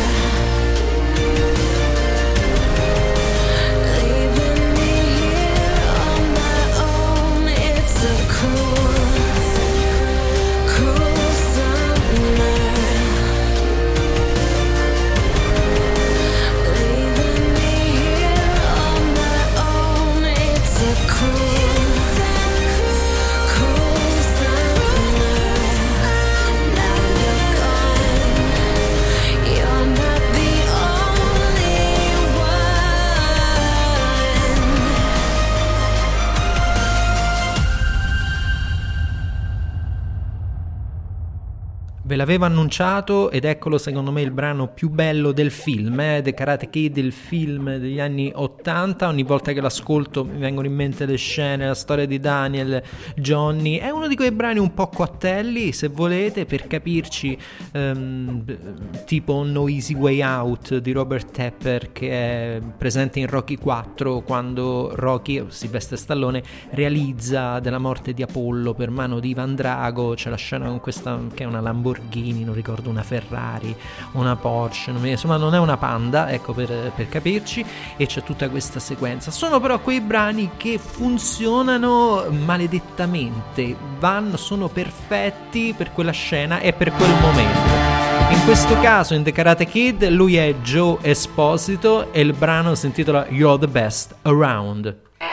Ve l'avevo annunciato ed eccolo secondo me il brano più bello del film, eh? The Karate Kid, il film degli anni ottanta. Ogni volta che l'ascolto mi vengono in mente le scene, la storia di Daniel, Johnny. È uno di quei brani un po' coattelli, se volete, per capirci, ehm, tipo No Easy Way Out di Robert Tepper, che è presente in Rocky quattro, quando Rocky, Sylvester Stallone, realizza della morte di Apollo per mano di Ivan Drago. C'è la scena con questa che è una Lamborghini, non ricordo, una Ferrari, una Porsche, non mi, insomma non è una Panda, ecco, per, per capirci, e c'è tutta questa sequenza. Sono però quei brani che funzionano maledettamente, vanno, sono perfetti per quella scena e per quel momento. In questo caso in The Karate Kid lui è Joe Esposito e il brano si intitola You're the Best Around.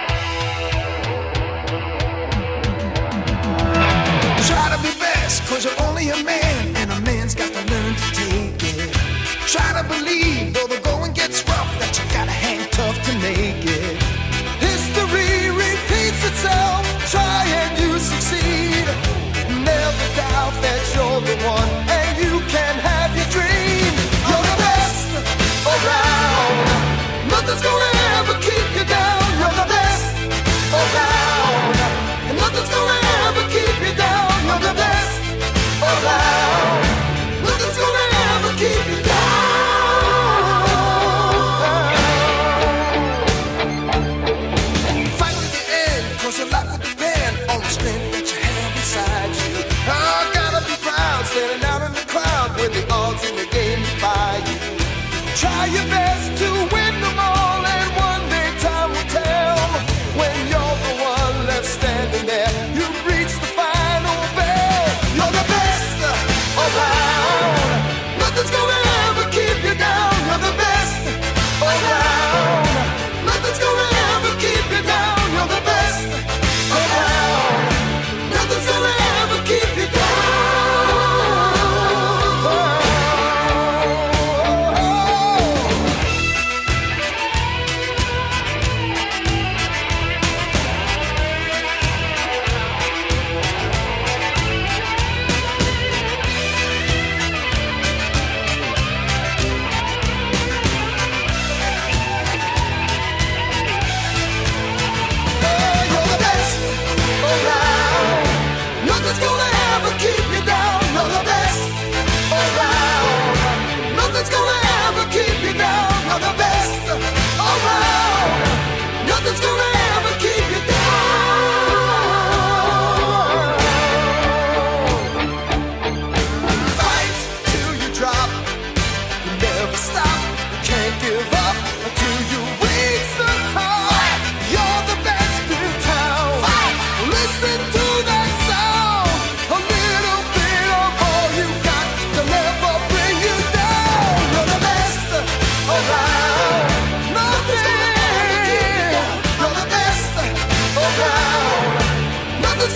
Cause you're only a man, and a man's got to learn to take it. Try to believe, though the going gets rough, that you gotta hang tough to make it. History repeats itself, try and you succeed. Never doubt that you're the one, and you can have your dream. You're the best around, nothing's gonna ever keep you down. You're the best around, and nothing's gonna ever keep you down. You're the best around, nothing's gonna ever keep you down. Fight to the end, cause your life will depend on the strength that you have inside you. I gotta be proud, standing out in the crowd when the odds in the game defy you. Try your best to win them all, and one day time will tell. When you're the one left standing there, you've reached the final bell. You're the best around, nothing's gonna ever keep you down. You're the best around, nothing's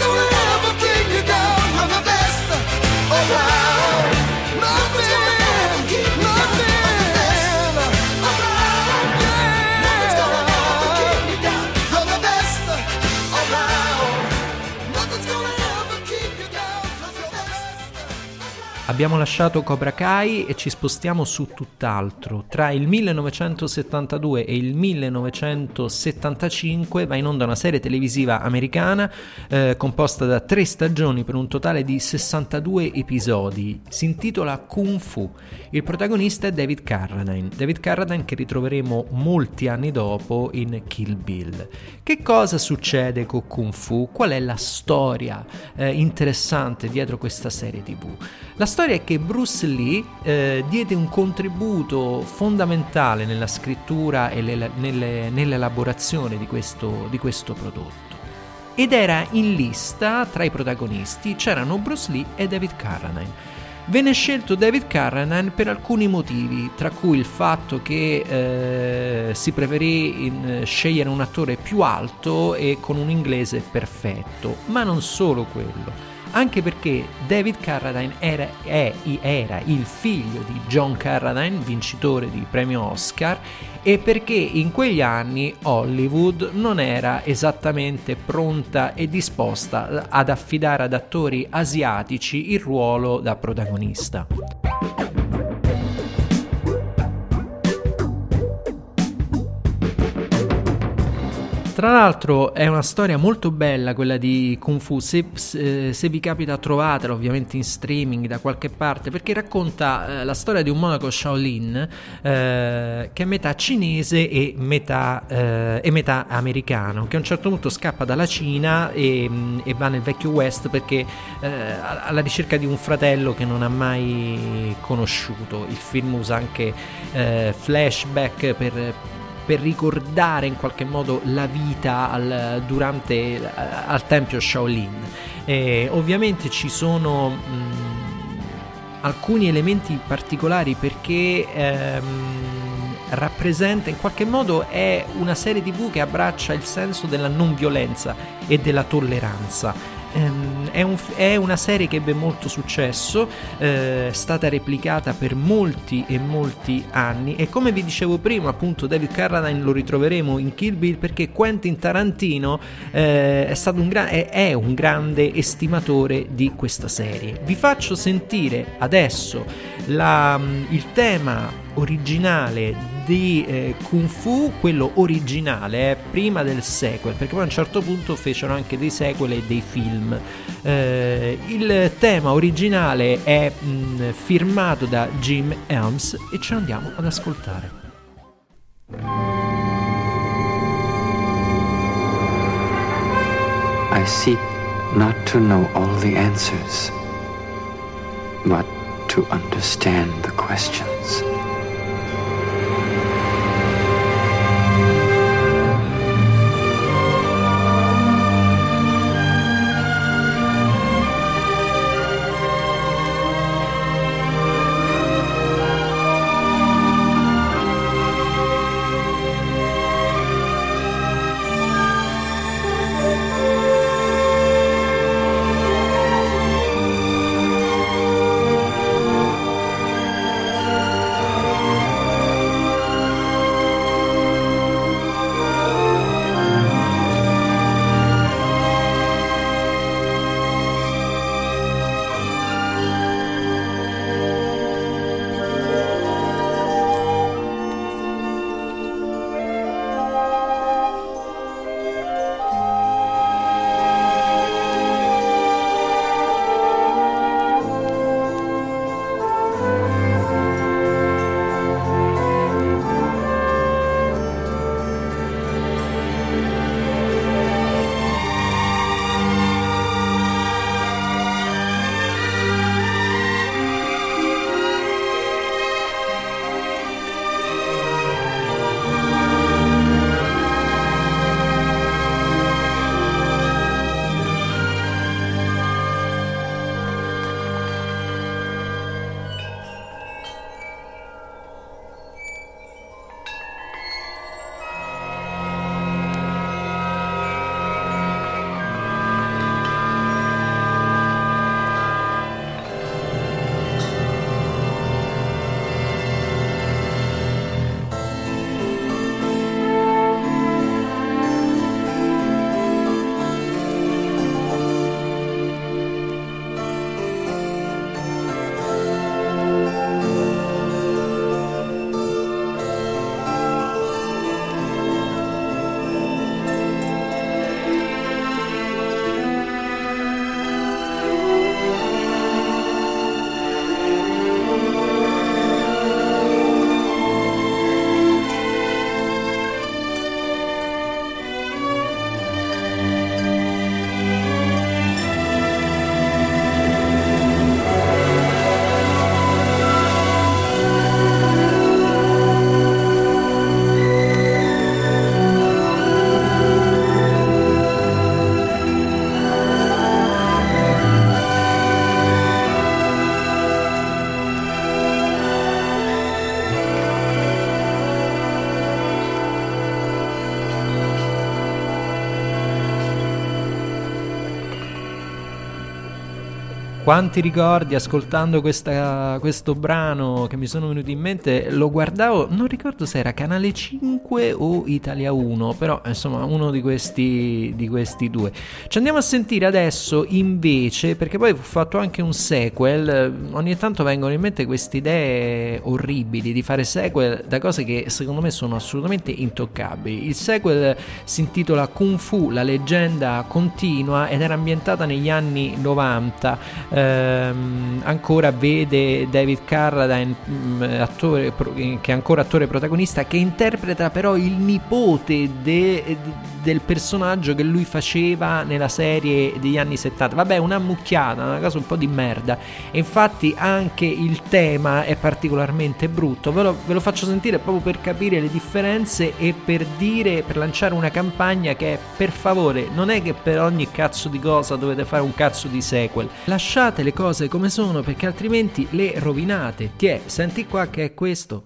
gonna ever keep you down from the best around. Nothing, nothing around. Nothing's gonna ever keep you down from the best around. Nothing's gonna ever keep you down from the best. Abbiamo lasciato Cobra Kai e ci spostiamo su tutt'altro. Tra il millenovecentosettantadue e il millenovecentosettantacinque va in onda una serie televisiva americana eh, composta da tre stagioni per un totale di sessantadue episodi. Si intitola Kung Fu. Il protagonista è David Carradine. David Carradine che ritroveremo molti anni dopo in Kill Bill. Che cosa succede con Kung Fu? Qual è la storia eh, interessante dietro questa serie tivù? La storia è che Bruce Lee eh, diede un contributo fondamentale nella scrittura e le, nelle, nell'elaborazione di questo, di questo prodotto. Ed era in lista tra i protagonisti, c'erano Bruce Lee e David Carradine. Venne scelto David Carradine per alcuni motivi, tra cui il fatto che eh, si preferì in, scegliere un attore più alto e con un inglese perfetto, ma non solo quello. Anche perché David Carradine era, è, era il figlio di John Carradine, vincitore di premio Oscar, e perché in quegli anni Hollywood non era esattamente pronta e disposta ad affidare ad attori asiatici il ruolo da protagonista. Tra l'altro è una storia molto bella quella di Kung Fu, se, se, se vi capita trovatela ovviamente in streaming da qualche parte, perché racconta eh, la storia di un monaco Shaolin eh, che è metà cinese e metà, eh, e metà americano, che a un certo punto scappa dalla Cina e, e va nel vecchio West perché eh, alla ricerca di un fratello che non ha mai conosciuto. Il film usa anche eh, flashback per per ricordare in qualche modo la vita al, durante al tempio Shaolin. E ovviamente ci sono mh, alcuni elementi particolari perché ehm, rappresenta in qualche modo, è una serie tivù che abbraccia il senso della non violenza e della tolleranza. È, un, è una serie che ebbe molto successo, eh, è stata replicata per molti e molti anni e come vi dicevo prima, appunto David Carradine lo ritroveremo in Kill Bill perché Quentin Tarantino eh, è stato un gra- è, è un grande estimatore di questa serie. Vi faccio sentire adesso la, il tema originale di eh, Kung Fu, quello originale, eh, prima del sequel, perché poi a un certo punto fecero anche dei sequel e dei film. Eh, il tema originale è mh, firmato da Jim Helms e ce lo andiamo ad ascoltare. I seek not to know all the answers, but to understand the questions. Quanti ricordi ascoltando questa, questo brano che mi sono venuti in mente. Lo guardavo, non ricordo se era Canale cinque o Italia uno, però insomma uno di questi, di questi due. Ci andiamo a sentire adesso invece, perché poi ho fatto anche un sequel. Ogni tanto vengono in mente queste idee orribili di fare sequel da cose che secondo me sono assolutamente intoccabili. Il sequel si intitola Kung Fu, la leggenda continua, ed era ambientata negli anni novanta. Ehm, ancora vede David Carradine, mh, attore, pro, che è ancora attore protagonista, che interpreta però il nipote de, de, del personaggio che lui faceva nella serie degli anni settanta. Vabbè, una mucchiata, una cosa un po' di merda, e infatti anche il tema è particolarmente brutto. Ve lo, ve lo faccio sentire proprio per capire le differenze e per dire, per lanciare una campagna che è: per favore, non è che per ogni cazzo di cosa dovete fare un cazzo di sequel. Lasciate le cose come sono, perché altrimenti le rovinate. Tiè, senti qua che è questo.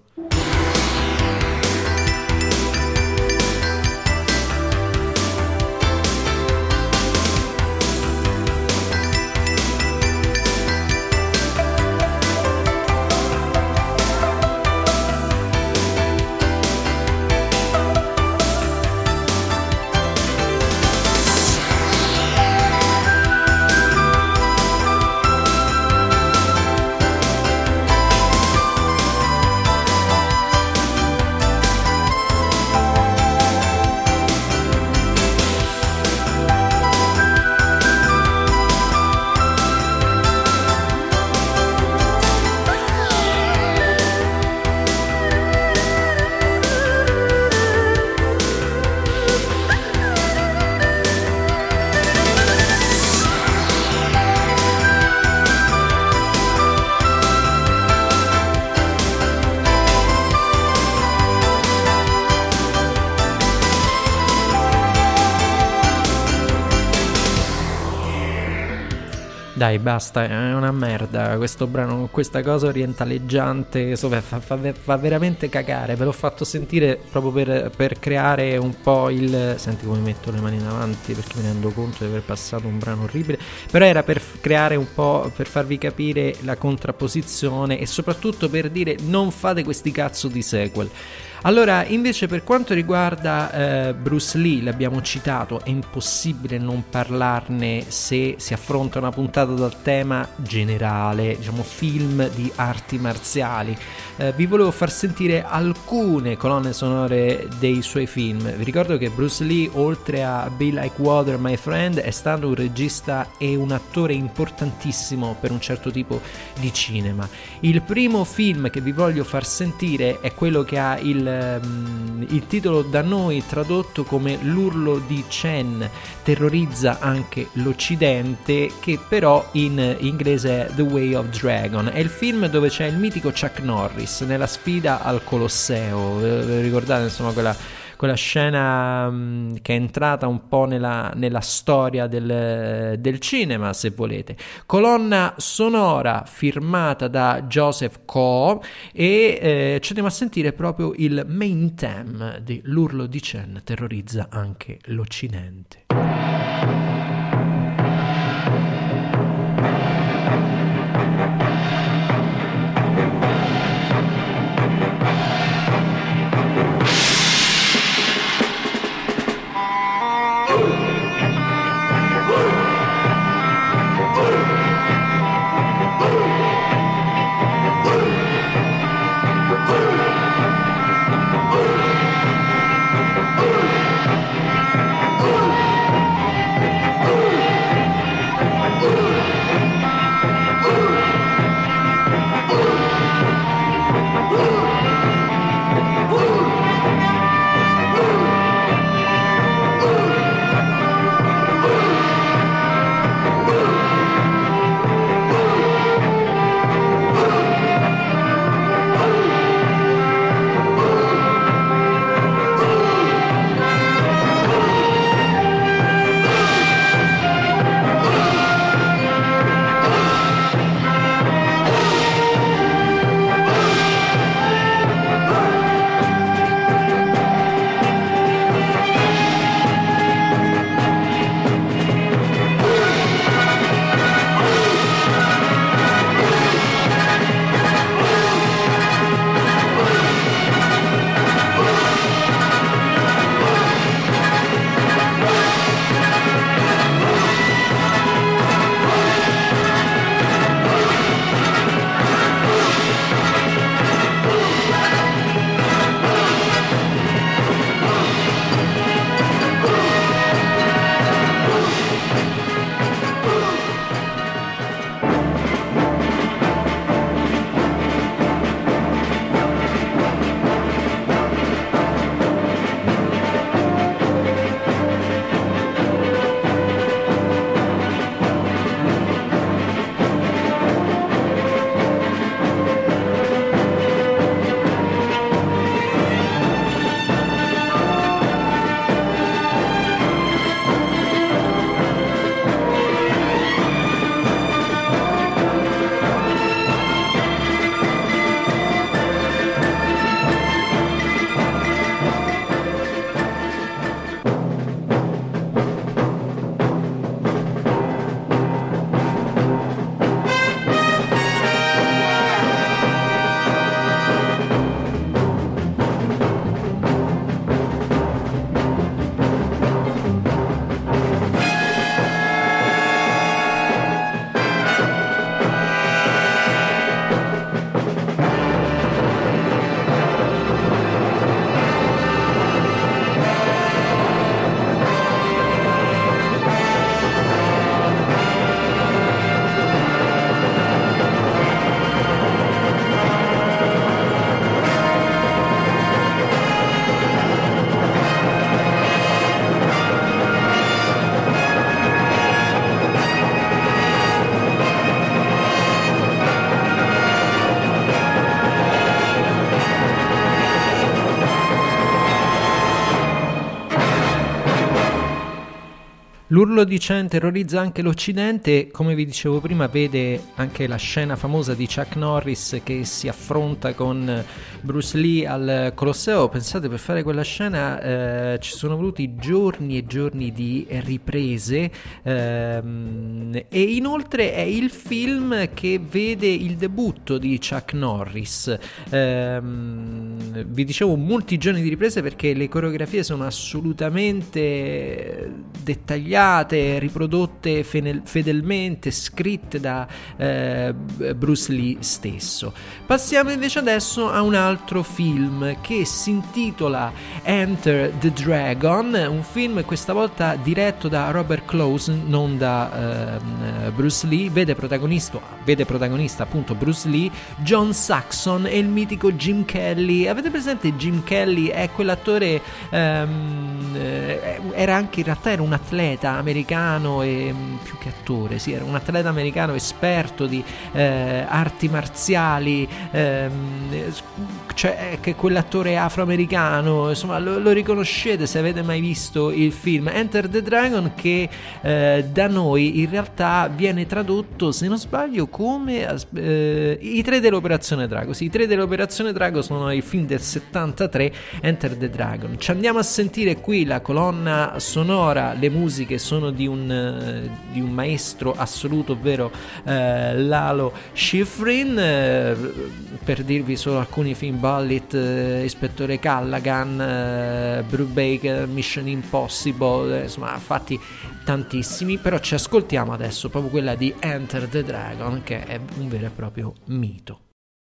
Dai, basta, è una merda questo brano, questa cosa orientaleggiante, fa, fa, fa veramente cagare. Ve l'ho fatto sentire proprio per, per creare un po' il... Senti come metto le mani davanti, perché mi rendo conto di aver passato un brano orribile, però era per creare un po', per farvi capire la contrapposizione e soprattutto per dire: non fate questi cazzo di sequel. Allora, invece, per quanto riguarda eh, Bruce Lee, l'abbiamo citato, è impossibile non parlarne se si affronta una puntata dal tema generale, diciamo film di arti marziali. Eh, vi volevo far sentire alcune colonne sonore dei suoi film. Vi ricordo che Bruce Lee, oltre a Be Like Water, My Friend, è stato un regista e un attore importantissimo per un certo tipo di cinema. Il primo film che vi voglio far sentire è quello che ha il il titolo da noi tradotto come L'urlo di Chen, terrorizza anche l'Occidente, che però in inglese è The Way of Dragon. È il film dove c'è il mitico Chuck Norris nella sfida al Colosseo. Vi ricordate insomma quella quella scena mh, che è entrata un po' nella, nella storia del, del cinema, se volete. Colonna sonora firmata da Joseph Coe, e eh, ci andiamo a sentire proprio il main theme di L'urlo di Chen, terrorizza anche l'Occidente. Oh! L'urlo di cielo terrorizza anche l'Occidente, come vi dicevo prima, vede anche la scena famosa di Chuck Norris che si affronta con Bruce Lee al Colosseo. Pensate, per fare quella scena eh, ci sono voluti giorni e giorni di riprese, ehm, e inoltre è il film che vede il debutto di Chuck Norris. Ehm, vi dicevo molti giorni di riprese perché le coreografie sono assolutamente dettagliate, riprodotte fedelmente, scritte da eh, Bruce Lee stesso. Passiamo invece adesso a un altro film che si intitola Enter the Dragon, un film questa volta diretto da Robert Close, non da eh, Bruce Lee. Vede protagonista, vede protagonista appunto Bruce Lee, John Saxon e il mitico Jim Kelly. Avete presente Jim Kelly? È quell'attore, ehm, era anche in realtà era un atleta americano e più che attore, sì, era un atleta americano esperto di eh, arti marziali, ehm, cioè che quell'attore afroamericano, insomma lo, lo riconoscete se avete mai visto il film Enter the Dragon, che eh, da noi in realtà viene tradotto, se non sbaglio, come eh, i tre dell'Operazione Drago. Sì, i tre dell'Operazione Drago sono il film del settantatré, Enter the Dragon. Ci andiamo a sentire qui la colonna sonora, le musiche sono di un, di un maestro assoluto, ovvero eh, Lalo Schifrin, eh, per dirvi solo alcuni film: Bullitt, eh, Ispettore Callaghan, eh, Brubaker, Mission Impossible, eh, insomma fatti tantissimi, però ci ascoltiamo adesso proprio quella di Enter the Dragon, che è un vero e proprio mito.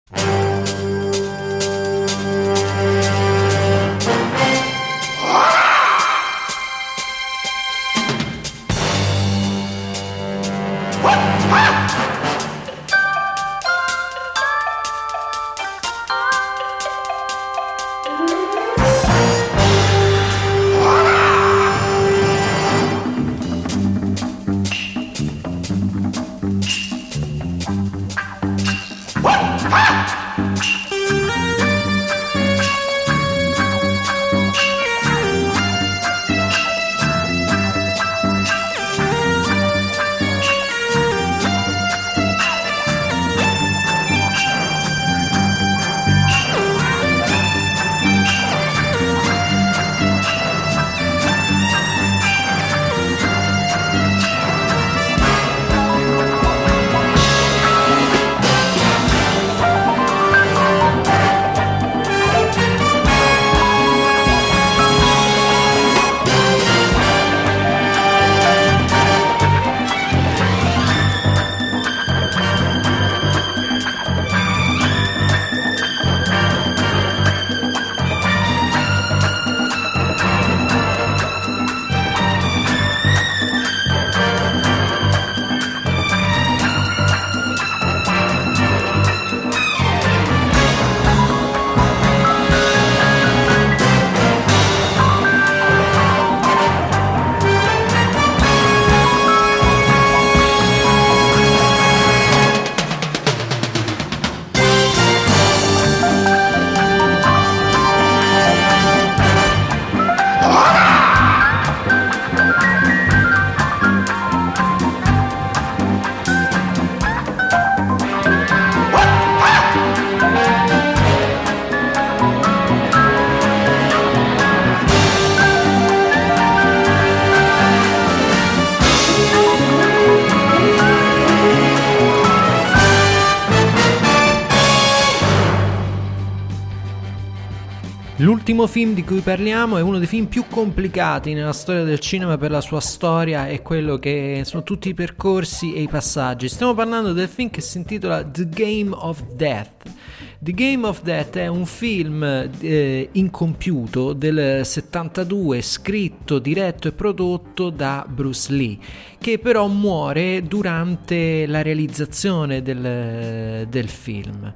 L'ultimo film di cui parliamo è uno dei film più complicati nella storia del cinema per la sua storia e quello che sono tutti i percorsi e i passaggi. Stiamo parlando del film che si intitola The Game of Death. The Game of Death è un film eh, incompiuto del settantadue, scritto, diretto e prodotto da Bruce Lee, che però muore durante la realizzazione del, del film.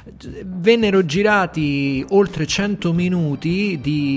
Vennero girati oltre cento minuti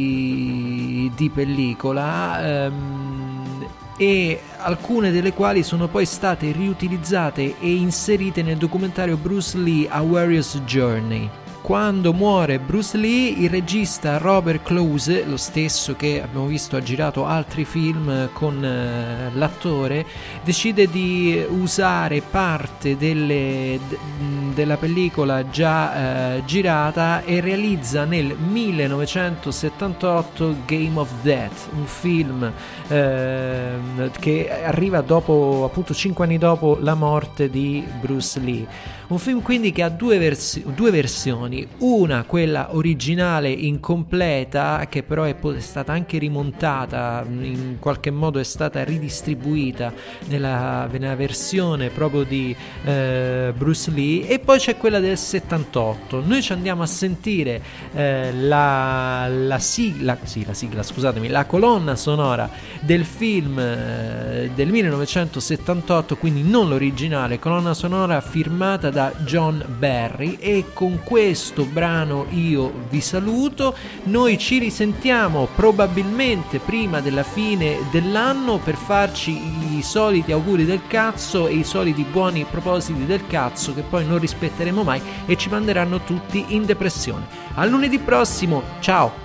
di, di pellicola, ehm, e alcune delle quali sono poi state riutilizzate e inserite nel documentario Bruce Lee A Warrior's Journey. quando muore Bruce Lee, il regista Robert Close, lo stesso che abbiamo visto ha girato altri film con eh, l'attore, decide di usare parte delle, d- della pellicola già eh, girata e realizza nel millenovecentosettantotto Game of Death, un film eh, che arriva dopo, appunto cinque anni dopo la morte di Bruce Lee. Un film quindi che ha due, versi- due versioni, una quella originale incompleta, che però è po- stata anche rimontata, in qualche modo è stata ridistribuita nella, nella versione proprio di eh, Bruce Lee, e poi c'è quella del settantotto. Noi ci andiamo a sentire eh, la, la, sigla, sì, la sigla, scusatemi, la colonna sonora del film eh, del millenovecentosettantotto, quindi non l'originale, colonna sonora firmata da John Barry, e con questo brano io vi saluto. Noi ci risentiamo probabilmente prima della fine dell'anno per farci i soliti auguri del cazzo e i soliti buoni propositi del cazzo che poi non rispetteremo mai e ci manderanno tutti in depressione. A lunedì prossimo, ciao!